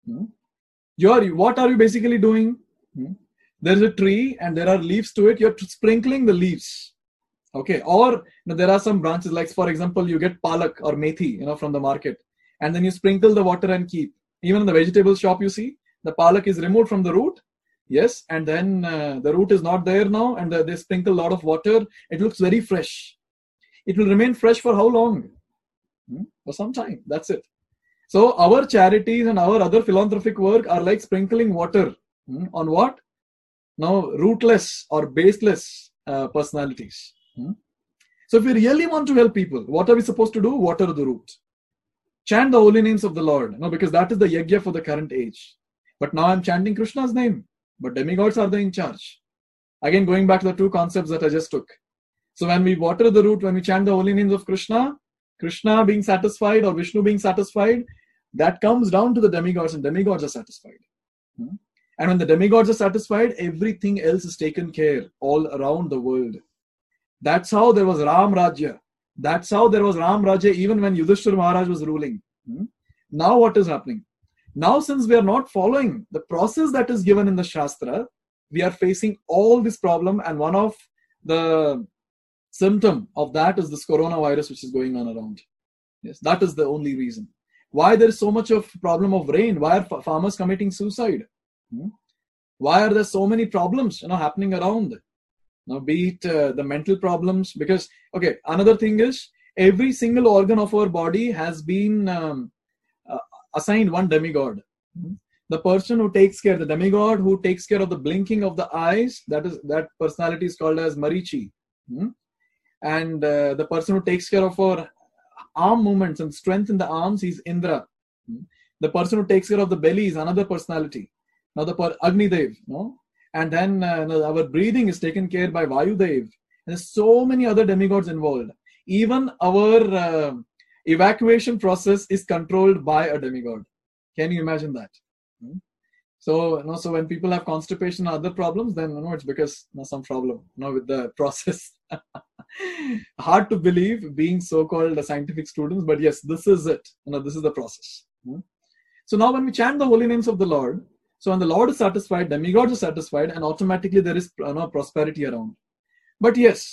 You are, what are you basically doing? There's a tree and there are leaves to it. You're sprinkling the leaves. Okay, or you know, there are some branches, like for example, you get palak or methi, you know, from the market, and then you sprinkle the water and keep. Even in the vegetable shop, you see the palak is removed from the root. Yes, and then uh, the root is not there now, and uh, they sprinkle a lot of water. It looks very fresh. It will remain fresh for how long? Hmm? For some time. That's it. So our charities and our other philanthropic work are like sprinkling water hmm, on what? Now, rootless or baseless uh, personalities. Hmm? So if we really want to help people, what are we supposed to do? Water the root. Chant the holy names of the Lord. No, because that is the yajna for the current age. But now I'm chanting Krishna's name. But demigods are the in charge. Again, going back to the two concepts that I just took. So when we water the root, when we chant the holy names of Krishna, Krishna being satisfied or Vishnu being satisfied, that comes down to the demigods, and demigods are satisfied. Hmm? And when the demigods are satisfied, everything else is taken care all around the world. That's how there was Ram Rajya. That's how there was Ram Rajya even when Yudhishthira Maharaj was ruling. Hmm? Now what is happening? Now, since we are not following the process that is given in the Shastra, we are facing all this problem, and one of the symptom of that is this coronavirus which is going on around. Yes, that is the only reason. Why there is so much of problem of rain? Why are farmers committing suicide? Hmm? Why are there so many problems you know, happening around? Now, be it uh, the mental problems, because, okay, another thing is every single organ of our body has been um, uh, assigned one demigod. The person who takes care, the demigod who takes care of the blinking of the eyes, that is that personality is called as Marichi. Hmm? And uh, the person who takes care of our arm movements and strength in the arms is Indra. Hmm? The person who takes care of the belly is another personality. Now the per- Agni Dev. No? And then uh, our breathing is taken care by Vayudev. And there's so many other demigods involved. Even our uh, evacuation process is controlled by a demigod. Can you imagine that? Hmm? So, you know, so when people have constipation and other problems, then you know, it's because you know, some problem you know, with the process. Hard to believe being so-called scientific students, but yes, this is it. You know, this is the process. Hmm? So now when we chant the holy names of the Lord, so when the Lord is satisfied, demigods are satisfied, and automatically there is you know, prosperity around. But yes,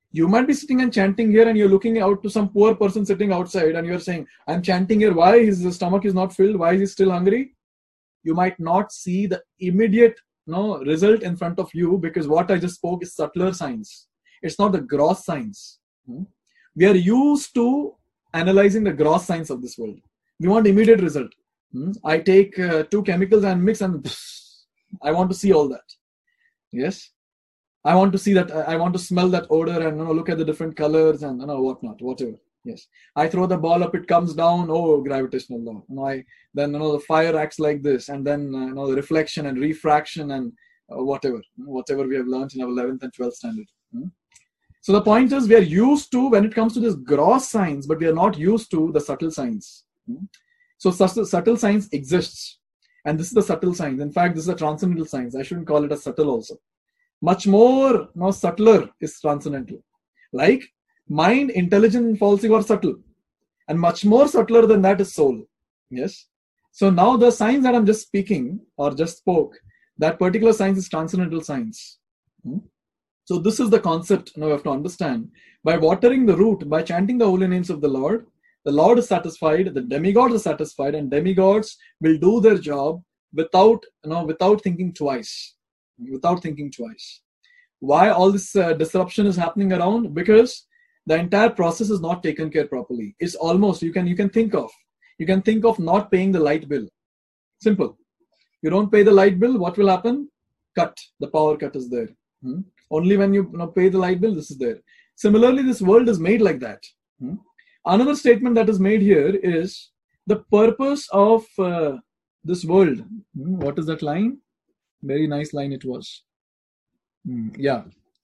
You might be sitting and chanting here and you're looking out to some poor person sitting outside and you're saying, I'm chanting here. Why? His stomach is not filled. Why is he still hungry? You might not see the immediate no, result in front of you, because what I just spoke is subtler science. It's not the gross science. Hmm? We are used to analyzing the gross science of this world. We want immediate result. Hmm? I take uh, two chemicals and mix and pff, I want to see all that. Yes. I want to see that. I want to smell that odor and you know, look at the different colors and you know, whatnot, whatever. Yes. I throw the ball up, it comes down. Oh, gravitational law. You know, I, then you know the fire acts like this, and then uh, you know the reflection and refraction and uh, whatever, whatever we have learned in our eleventh and twelfth standard. Hmm? So the point is, we are used to when it comes to this gross science, but we are not used to the subtle science. Hmm? So subtle, subtle science exists, and this is the subtle science. In fact, this is a transcendental science. I shouldn't call it a subtle also. Much more, no, subtler is transcendental. Like mind, intelligence, and falsity are subtle, and much more subtler than that is soul. Yes. So now the science that I'm just speaking or just spoke, that particular science is transcendental science. Hmm? So this is the concept now we have to understand. By watering the root, by chanting the holy names of the Lord, the Lord is satisfied, the demigods are satisfied, and demigods will do their job without, you know, without thinking twice. Without thinking twice. Why all this uh, disruption is happening around? Because the entire process is not taken care properly. It's almost, you can you can think of, you can think of not paying the light bill. Simple. You don't pay the light bill, what will happen? Cut. The power cut is there. Hmm? Only when you, you know, pay the light bill, this is there. Similarly, this world is made like that. Hmm? Another statement that is made here is the purpose of uh, this world. Hmm? What is that line? Very nice line it was. Hmm. Yeah.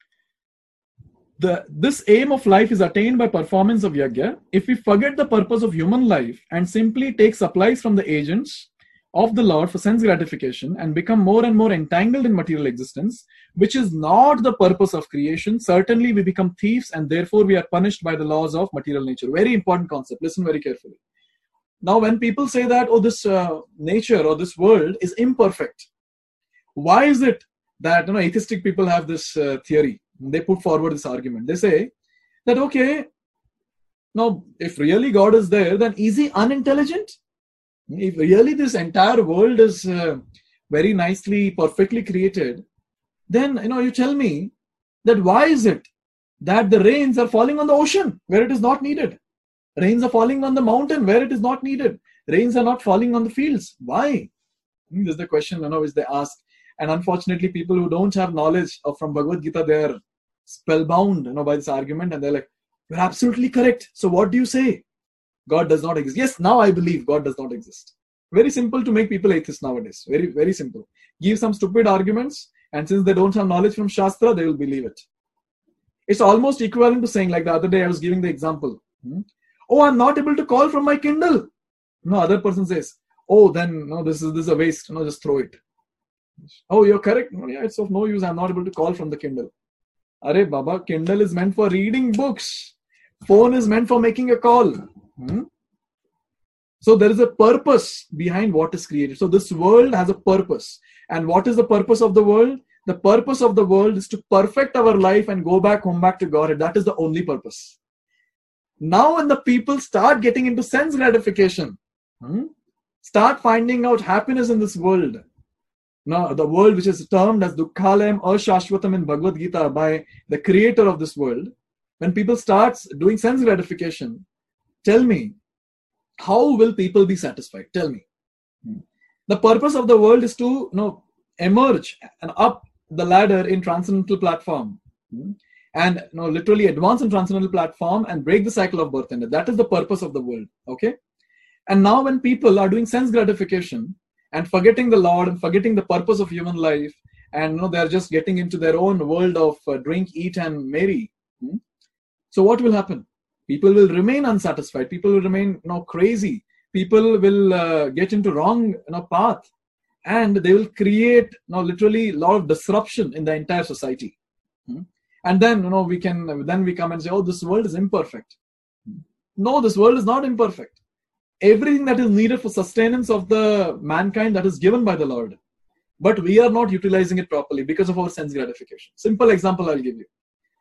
The, this aim of life is attained by performance of yajna. If we forget the purpose of human life and simply take supplies from the agents of the Lord for sense gratification and become more and more entangled in material existence, which is not the purpose of creation, certainly we become thieves and therefore we are punished by the laws of material nature. Very important concept. Listen very carefully. Now, when people say that, oh, this uh, nature or this world is imperfect, why is it that you know atheistic people have this uh, theory? They put forward this argument. They say that, okay, now if really God is there, then is he unintelligent? If really this entire world is uh, very nicely, perfectly created, then you know you tell me that why is it that the rains are falling on the ocean where it is not needed? Rains are falling on the mountain where it is not needed. Rains are not falling on the fields. Why? This is the question you know which they ask. And unfortunately, people who don't have knowledge of from Bhagavad Gita, they are spellbound you know, by this argument. And they're like, you're absolutely correct. So what do you say? God does not exist. Yes, now I believe God does not exist. Very simple to make people atheists nowadays. Very, very simple. Give some stupid arguments. And since they don't have knowledge from Shastra, they will believe it. It's almost equivalent to saying, like the other day I was giving the example. Hmm? Oh, I'm not able to call from my Kindle. No, other person says, oh, then no, this is, this is a waste. No, just throw it. Oh, you're correct. No, yeah, it's of no use. I'm not able to call from the Kindle. Arey Baba, Kindle is meant for reading books. Phone is meant for making a call. Hmm? So there is a purpose behind what is created. So this world has a purpose. And what is the purpose of the world? The purpose of the world is to perfect our life and go back home back to God. That is the only purpose. Now when the people start getting into sense gratification, hmm, start finding out happiness in this world, now, the world which is termed as Dukkhalayam Ashashvatam in Bhagavad Gita by the creator of this world, when people start doing sense gratification, tell me, how will people be satisfied? Tell me. The purpose of the world is to you know, emerge and up the ladder in transcendental platform and you know, literally advance in transcendental platform and break the cycle of birth and death. That is the purpose of the world. Okay. And now when people are doing sense gratification, and forgetting the Lord and forgetting the purpose of human life, and you know they're just getting into their own world of uh, drink, eat, and marry. Hmm? So what will happen? People will remain unsatisfied. People will remain you know, crazy. People will uh, get into wrong you know, path, and they will create you know, literally a lot of disruption in the entire society. Hmm? And then you know we can then we come and say, oh, this world is imperfect. No, this world is not imperfect. Everything that is needed for sustenance of the mankind that is given by the Lord. But we are not utilizing it properly because of our sense gratification. Simple example I'll give you.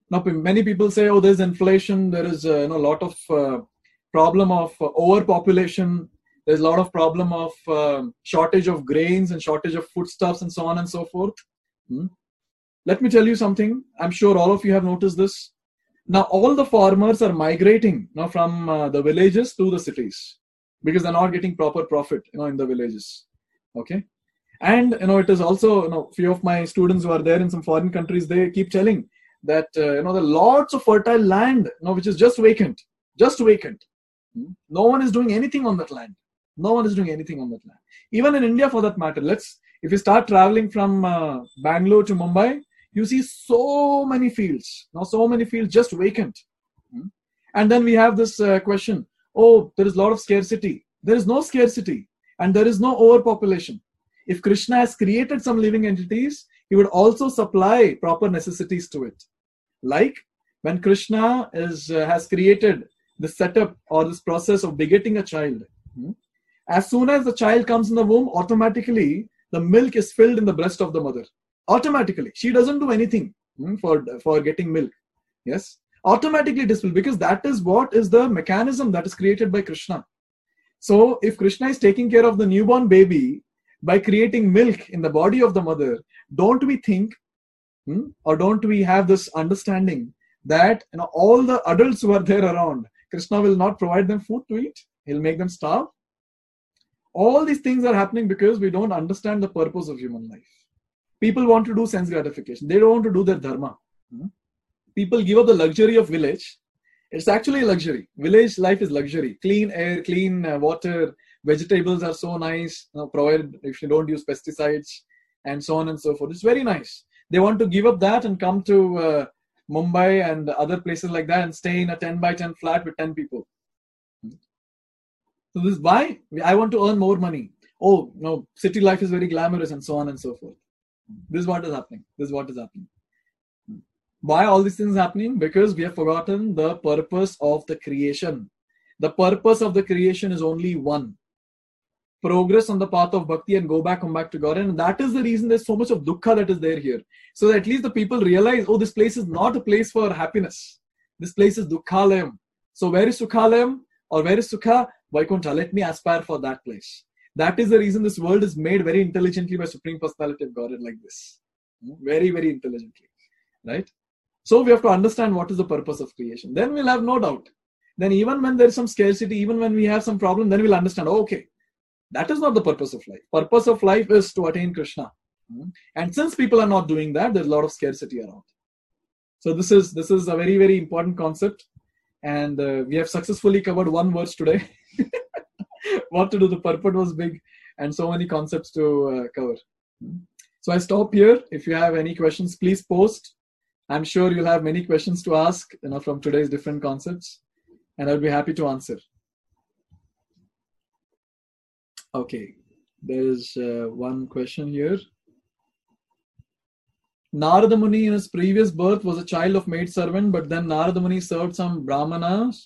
Now, many people say, oh, there's inflation, there is a you know, lot of uh, problem of uh, overpopulation, there's a lot of problem of uh, shortage of grains and shortage of foodstuffs and so on and so forth. Hmm? Let me tell you something. I'm sure all of you have noticed this. Now, all the farmers are migrating now from uh, the villages to the cities because they're not getting proper profit, you know, in the villages. Okay. And, you know, it is also, you know, few of my students who are there in some foreign countries, they keep telling that, uh, you know, there are lots of fertile land, you know, which is just vacant, just vacant. No one is doing anything on that land. No one is doing anything on that land. Even in India, for that matter, let's, if you start traveling from uh, Bangalore to Mumbai, you see so many fields, now so many fields just vacant. And then we have this uh, question, oh, there is a lot of scarcity. There is no scarcity and there is no overpopulation. If Krishna has created some living entities, he would also supply proper necessities to it. Like when Krishna is uh, has created the setup or this process of begetting a child, as soon as the child comes in the womb, automatically the milk is filled in the breast of the mother. Automatically. She doesn't do anything for, for getting milk. Yes. Automatically it is filled because that is what is the mechanism that is created by Krishna. So if Krishna is taking care of the newborn baby by creating milk in the body of the mother, don't we think hmm, or don't we have this understanding that you know all the adults who are there around, Krishna will not provide them food to eat. He'll make them starve. All these things are happening because we don't understand the purpose of human life. People want to do sense gratification. They don't want to do their dharma. Hmm? People give up the luxury of village. It's actually a luxury. Village life is luxury. Clean air, clean uh, water, vegetables are so nice, you know, provided if you don't use pesticides and so on and so forth. It's very nice. They want to give up that and come to uh, Mumbai and other places like that and stay in a ten by ten flat with ten people. So this is why I want to earn more money. Oh, no, city life is very glamorous and so on and so forth. This is what is happening. This is what is happening. Why all these things happening? Because we have forgotten the purpose of the creation. The purpose of the creation is only one. Progress on the path of bhakti and go back, come back to God. And that is the reason there's so much of dukkha that is there here. So that at least the people realize, oh, this place is not a place for happiness. This place is dukkhalayam. So where is sukhalayam or where is sukha? Vaikuntha, let me aspire for that place. That is the reason this world is made very intelligently by Supreme Personality of Godhead like this. Very, very intelligently. Right? So we have to understand what is the purpose of creation. Then we'll have no doubt. Then even when there is some scarcity, even when we have some problem, then we'll understand, oh, okay, that is not the purpose of life. Purpose of life is to attain Krishna. And since people are not doing that, there's a lot of scarcity around. So this is this is a very, very important concept. And uh, we have successfully covered one verse today. What to do, the purport was big and so many concepts to uh, cover. So I stop here. If you have any questions, please post. I'm sure you'll have many questions to ask, you know, from today's different concepts, and I'll be happy to answer. Okay, there's uh, one question here. Narada Muni in his previous birth was a child of maid servant, but then Narada Muni served some brahmanas.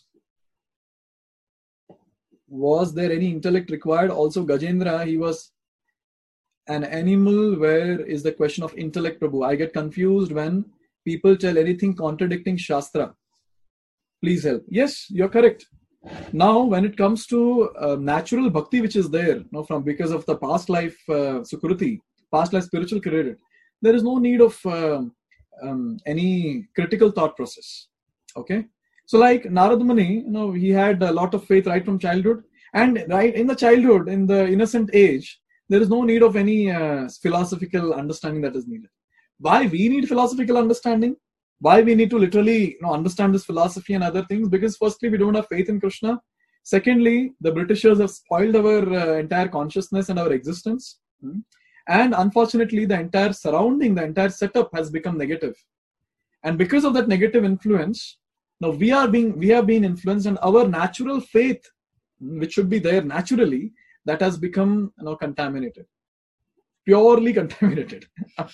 Was there any intellect required? Also, Gajendra, he was an animal. Where is the question of intellect, Prabhu? I get confused when people tell anything contradicting Shastra. Please help. Yes, you're correct. Now, when it comes to uh, natural bhakti, which is there, you know, from because of the past life uh, sukruti, past life spiritual credit, there is no need of uh, um, any critical thought process. Okay. So like Narada Muni, you know, he had a lot of faith right from childhood, and right in the childhood, in the innocent age, there is no need of any uh, philosophical understanding that is needed. Why we need philosophical understanding? Why we need to literally you know, understand this philosophy and other things? Because firstly, we don't have faith in Krishna. Secondly, the Britishers have spoiled our uh, entire consciousness and our existence. Hmm? And unfortunately, the entire surrounding, the entire setup has become negative. And because of that negative influence, now we are being, we have been influenced, and our natural faith, which should be there naturally, that has become you know, contaminated. Purely contaminated.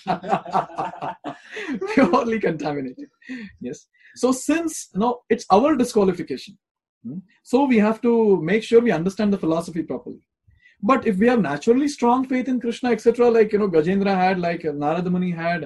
Purely contaminated. Yes. So since you know, it's our disqualification, so we have to make sure we understand the philosophy properly. But if we have naturally strong faith in Krishna, et cetera, like you know Gajendra had, like Narada Muni had,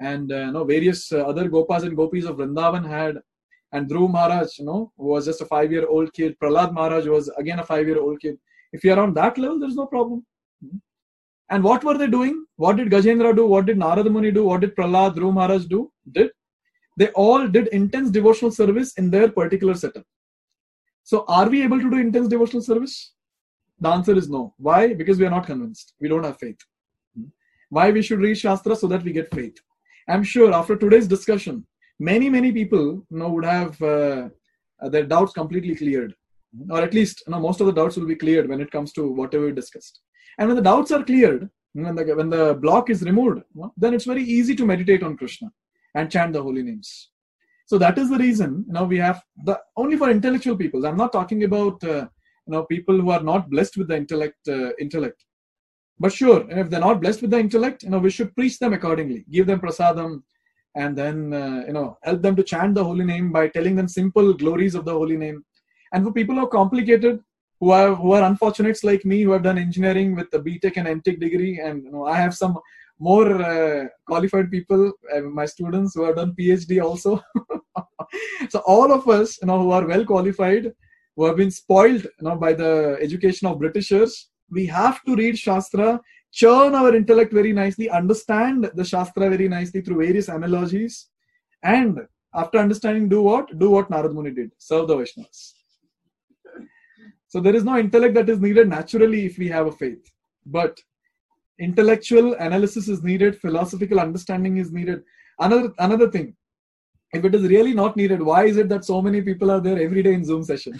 and uh, you know, various uh, other Gopas and Gopis of Vrindavan had, and Dhruv Maharaj, you know, was just a five-year-old kid. Prahlad Maharaj was again a five-year-old kid. If you are on that level, there's no problem. And what were they doing? What did Gajendra do? What did Narada Muni do? What did Prahlad, Dhruv Maharaj do? Did they all did intense devotional service in their particular setup? So, are we able to do intense devotional service? The answer is no. Why? Because we are not convinced. We don't have faith. Why we should read Shastra? So that we get faith. I'm sure after today's discussion, many, many people you know, would have uh, their doubts completely cleared. Or at least you know, most of the doubts will be cleared when it comes to whatever we discussed. And when the doubts are cleared, when the, when the block is removed, then it's very easy to meditate on Krishna and chant the holy names. So that is the reason you know, we have the only for intellectual people. I'm not talking about uh, you know people who are not blessed with the intellect. Uh, intellect. But sure, if they're not blessed with the intellect, you know, we should preach them accordingly, give them prasadam, and then uh, you know help them to chant the holy name by telling them simple glories of the holy name. And for people who are complicated, who are who are unfortunates like me, who have done engineering with the B Tech and M Tech degree, and you know I have some more uh, qualified people, uh, my students who have done PhD also. So all of us, you know, who are well qualified, who have been spoiled, you know, by the education of Britishers, we have to read Shastra, churn our intellect very nicely, understand the Shastra very nicely through various analogies, and after understanding, do what? Do what Narad Muni did, serve the Vaishnavas. So there is no intellect that is needed naturally if we have a faith. But intellectual analysis is needed, philosophical understanding is needed. Another, another thing, if it is really not needed, why is it that so many people are there every day in Zoom session?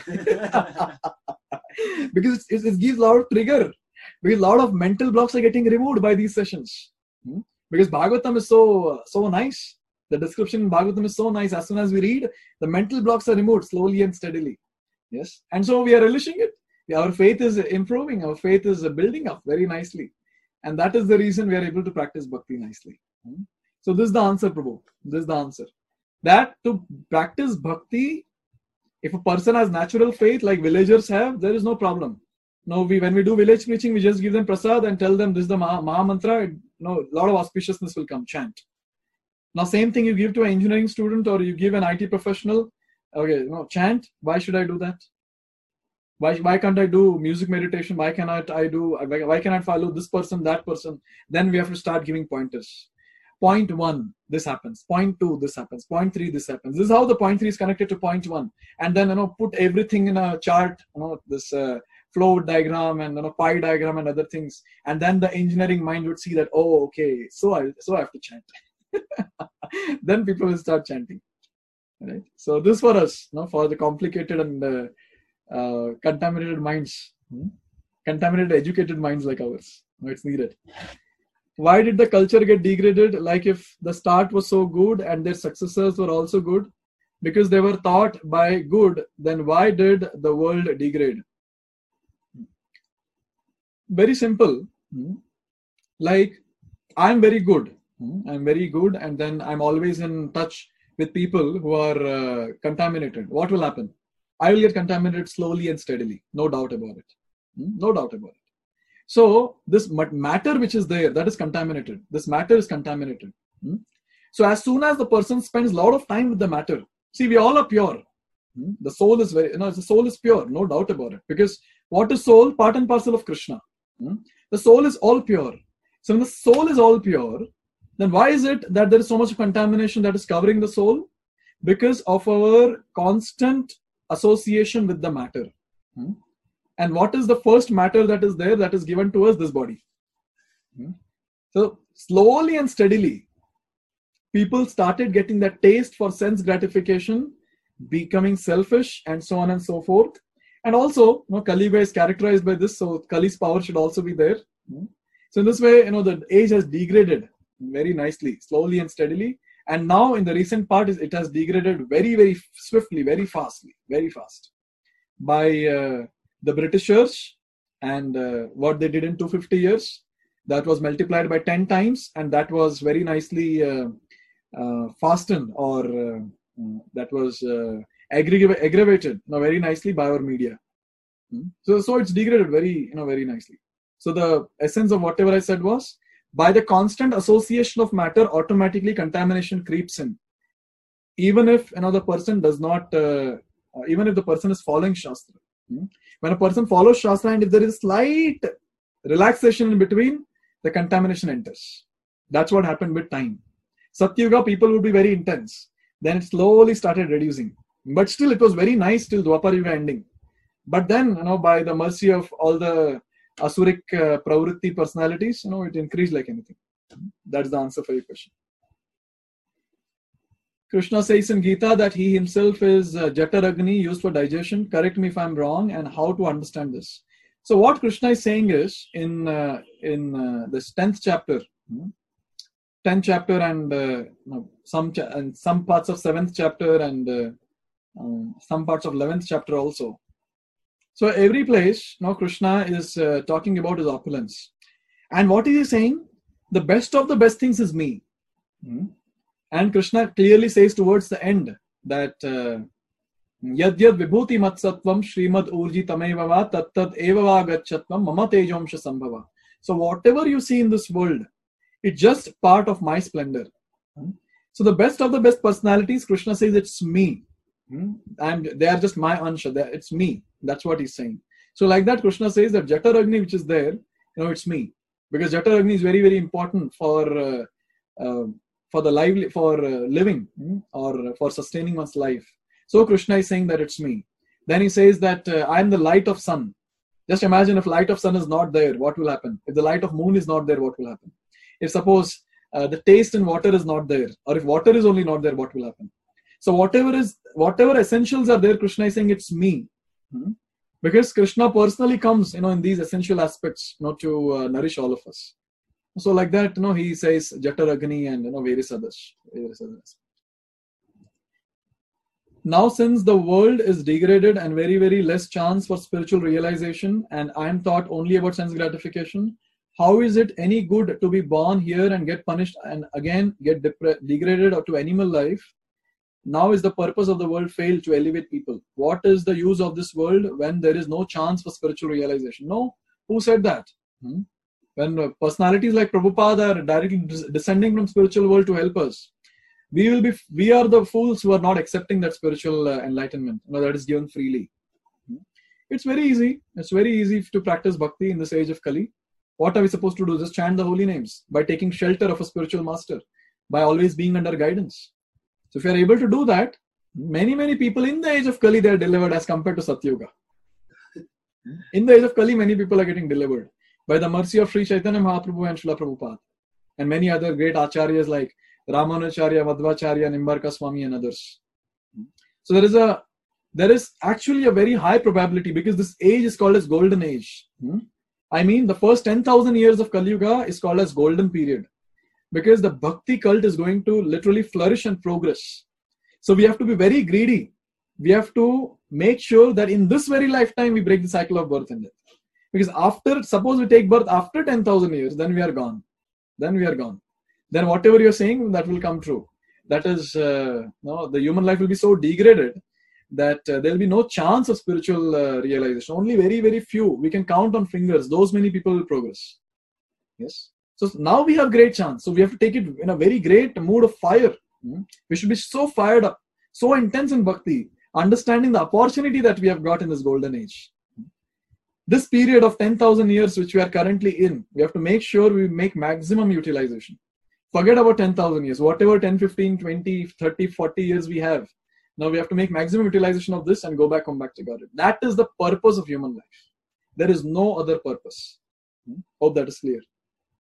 Because it, it gives a lot of trigger. Because a lot of mental blocks are getting removed by these sessions. Hmm? Because Bhagavatam is so, so nice. The description in Bhagavatam is so nice. As soon as we read, the mental blocks are removed slowly and steadily. Yes. And so we are relishing it. Our faith is improving. Our faith is building up very nicely. And that is the reason we are able to practice bhakti nicely. Hmm? So this is the answer, Prabhu. This is the answer. That to practice bhakti, if a person has natural faith like villagers have, there is no problem. No, we when we do village preaching, we just give them prasad and tell them this is the Maha, Maha Mantra. You know, a lot of auspiciousness will come. Chant. Now, same thing you give to an engineering student or you give an I T professional. Okay, you know, chant. Why should I do that? Why why can't I do music meditation? Why cannot I do? Why, why cannot I follow this person, that person? Then we have to start giving pointers. Point one, this happens. Point two, this happens. Point three, this happens. This is how the point three is connected to point one. And then, you know, put everything in a chart, you know, this uh, flow diagram and, you know, pie diagram and other things. And then the engineering mind would see that, oh, okay, so I, so I have to chant. Then people will start chanting. Right? So this for us, you know, for the complicated and uh, uh, contaminated minds, hmm? contaminated educated minds like ours. You know, it's needed. Why did the culture get degraded? Like if the start was so good and their successors were also good, because they were taught by good, then why did the world degrade? Very simple. Like I'm very good. I'm very good and then I'm always in touch with people who are uh, contaminated. What will happen? I will get contaminated slowly and steadily. No doubt about it. No doubt about it. So this matter which is there, that is contaminated. This matter is contaminated. Hmm? So as soon as the person spends a lot of time with the matter, see, we all are pure. Hmm? The soul is very, you know, the soul is pure, no doubt about it. Because what is soul? Part and parcel of Krishna. Hmm? The soul is all pure. So when the soul is all pure, then why is it that there is so much contamination that is covering the soul? Because of our constant association with the matter. Hmm? And what is the first matter that is there that is given to us? This body. Hmm? So slowly and steadily, people started getting that taste for sense gratification, becoming selfish, and so on and so forth. And also, you know, Kali Yuga is characterized by this, so Kali's power should also be there. Hmm? So in this way, you know, the age has degraded very nicely, slowly and steadily. And now in the recent part, it has degraded very, very swiftly, very fastly, very fast by uh, the Britishers and uh, what they did in two hundred fifty years. That was multiplied by ten times, and that was very nicely uh, uh, fastened or uh, that was uh, aggravated, aggravated you know, very nicely by our media. Hmm? So, so it's degraded very, you know, very nicely. So the essence of whatever I said was, by the constant association of matter, automatically contamination creeps in. Even if another person does not, uh, uh, even if the person is following Shastra. Hmm? When a person follows Shastra and if there is slight relaxation in between, the contamination enters. That's what happened with time. Satyuga, people would be very intense. Then it slowly started reducing. But still, it was very nice till Dwapar Yuga ending. But then, you know, by the mercy of all the Asuric uh, Pravritti personalities, you know, it increased like anything. That's the answer for your question. Krishna says in Gita that he himself is uh, Jataragni, used for digestion. Correct me if I'm wrong, and how to understand this. So what Krishna is saying is, in uh, in uh, this tenth chapter, tenth chapter and uh, some cha- and some parts of seventh chapter and uh, um, some parts of eleventh chapter also. So every place, now Krishna is uh, talking about his opulence. And what is he saying? The best of the best things is me. Hmm? And Krishna clearly says towards the end that Yad yad vibhuti matsatvam Srimad urji tamevava tat tat evava gachatvam mama tejomsha sambhava. So whatever you see in this world, it's just part of my splendor. Hmm? So the best of the best personalities, Krishna says it's me. Hmm? And they are just my ansha. It's me. That's what he's saying. So like that, Krishna says that Jataragni, which is there, you know, it's me. Because Jataragni is very, very important for uh, uh, for the lively, for uh, living hmm? or for sustaining one's life. So Krishna is saying that it's me. Then he says that uh, I am the light of sun. Just imagine if light of sun is not there, what will happen? If the light of moon is not there, what will happen? If suppose uh, the taste in water is not there, or if water is only not there, what will happen? So whatever is, whatever essentials are there, Krishna is saying it's me. Hmm? Because Krishna personally comes, you know, in these essential aspects, you know, to uh, nourish all of us. So like that, you know, he says Jataragni and, you know, various others. Various others. Now, since the world is degraded and very, very less chance for spiritual realization, and I am taught only about sense gratification, how is it any good to be born here and get punished and again get depre- degraded or to animal life? Now is the purpose of the world failed to elevate people. What is the use of this world when there is no chance for spiritual realization? No. Who said that? Hmm? When personalities like Prabhupada are directly descending from spiritual world to help us, we will be, we are the fools who are not accepting that spiritual uh, enlightenment, you know, that is given freely. It's very easy. It's very easy to practice bhakti in this age of Kali. What are we supposed to do? Just chant the holy names by taking shelter of a spiritual master, by always being under guidance. So if you are able to do that, many, many people in the age of Kali, they are delivered as compared to Satyuga. In the age of Kali, many people are getting delivered by the mercy of Sri Chaitanya Mahaprabhu and Srila Prabhupada and many other great acharyas like Ramanujacharya, Madhvacharya, Nimbarka Swami and others. So there is a there is actually a very high probability, because this age is called as golden age. Hmm? I mean, the first ten thousand years of Kali Yuga is called as golden period, because the bhakti cult is going to literally flourish and progress. So we have to be very greedy. We have to make sure that in this very lifetime we break the cycle of birth and death. Because after, suppose we take birth after ten thousand years, then we are gone. Then we are gone. Then whatever you're saying, that will come true. That is, uh, no, the human life will be so degraded that uh, there will be no chance of spiritual uh, realization. Only very, very few. We can count on fingers. Those many people will progress. Yes. So now we have great chance. So we have to take it in a very great mood of fire. Hmm? We should be so fired up, so intense in bhakti, understanding the opportunity that we have got in this golden age. This period of ten thousand years which we are currently in, we have to make sure we make maximum utilization. Forget about ten thousand years. Whatever ten, fifteen, twenty, thirty, forty years we have, now we have to make maximum utilization of this and go back, come back to God. That is the purpose of human life. There is no other purpose. Hmm? Hope that is clear.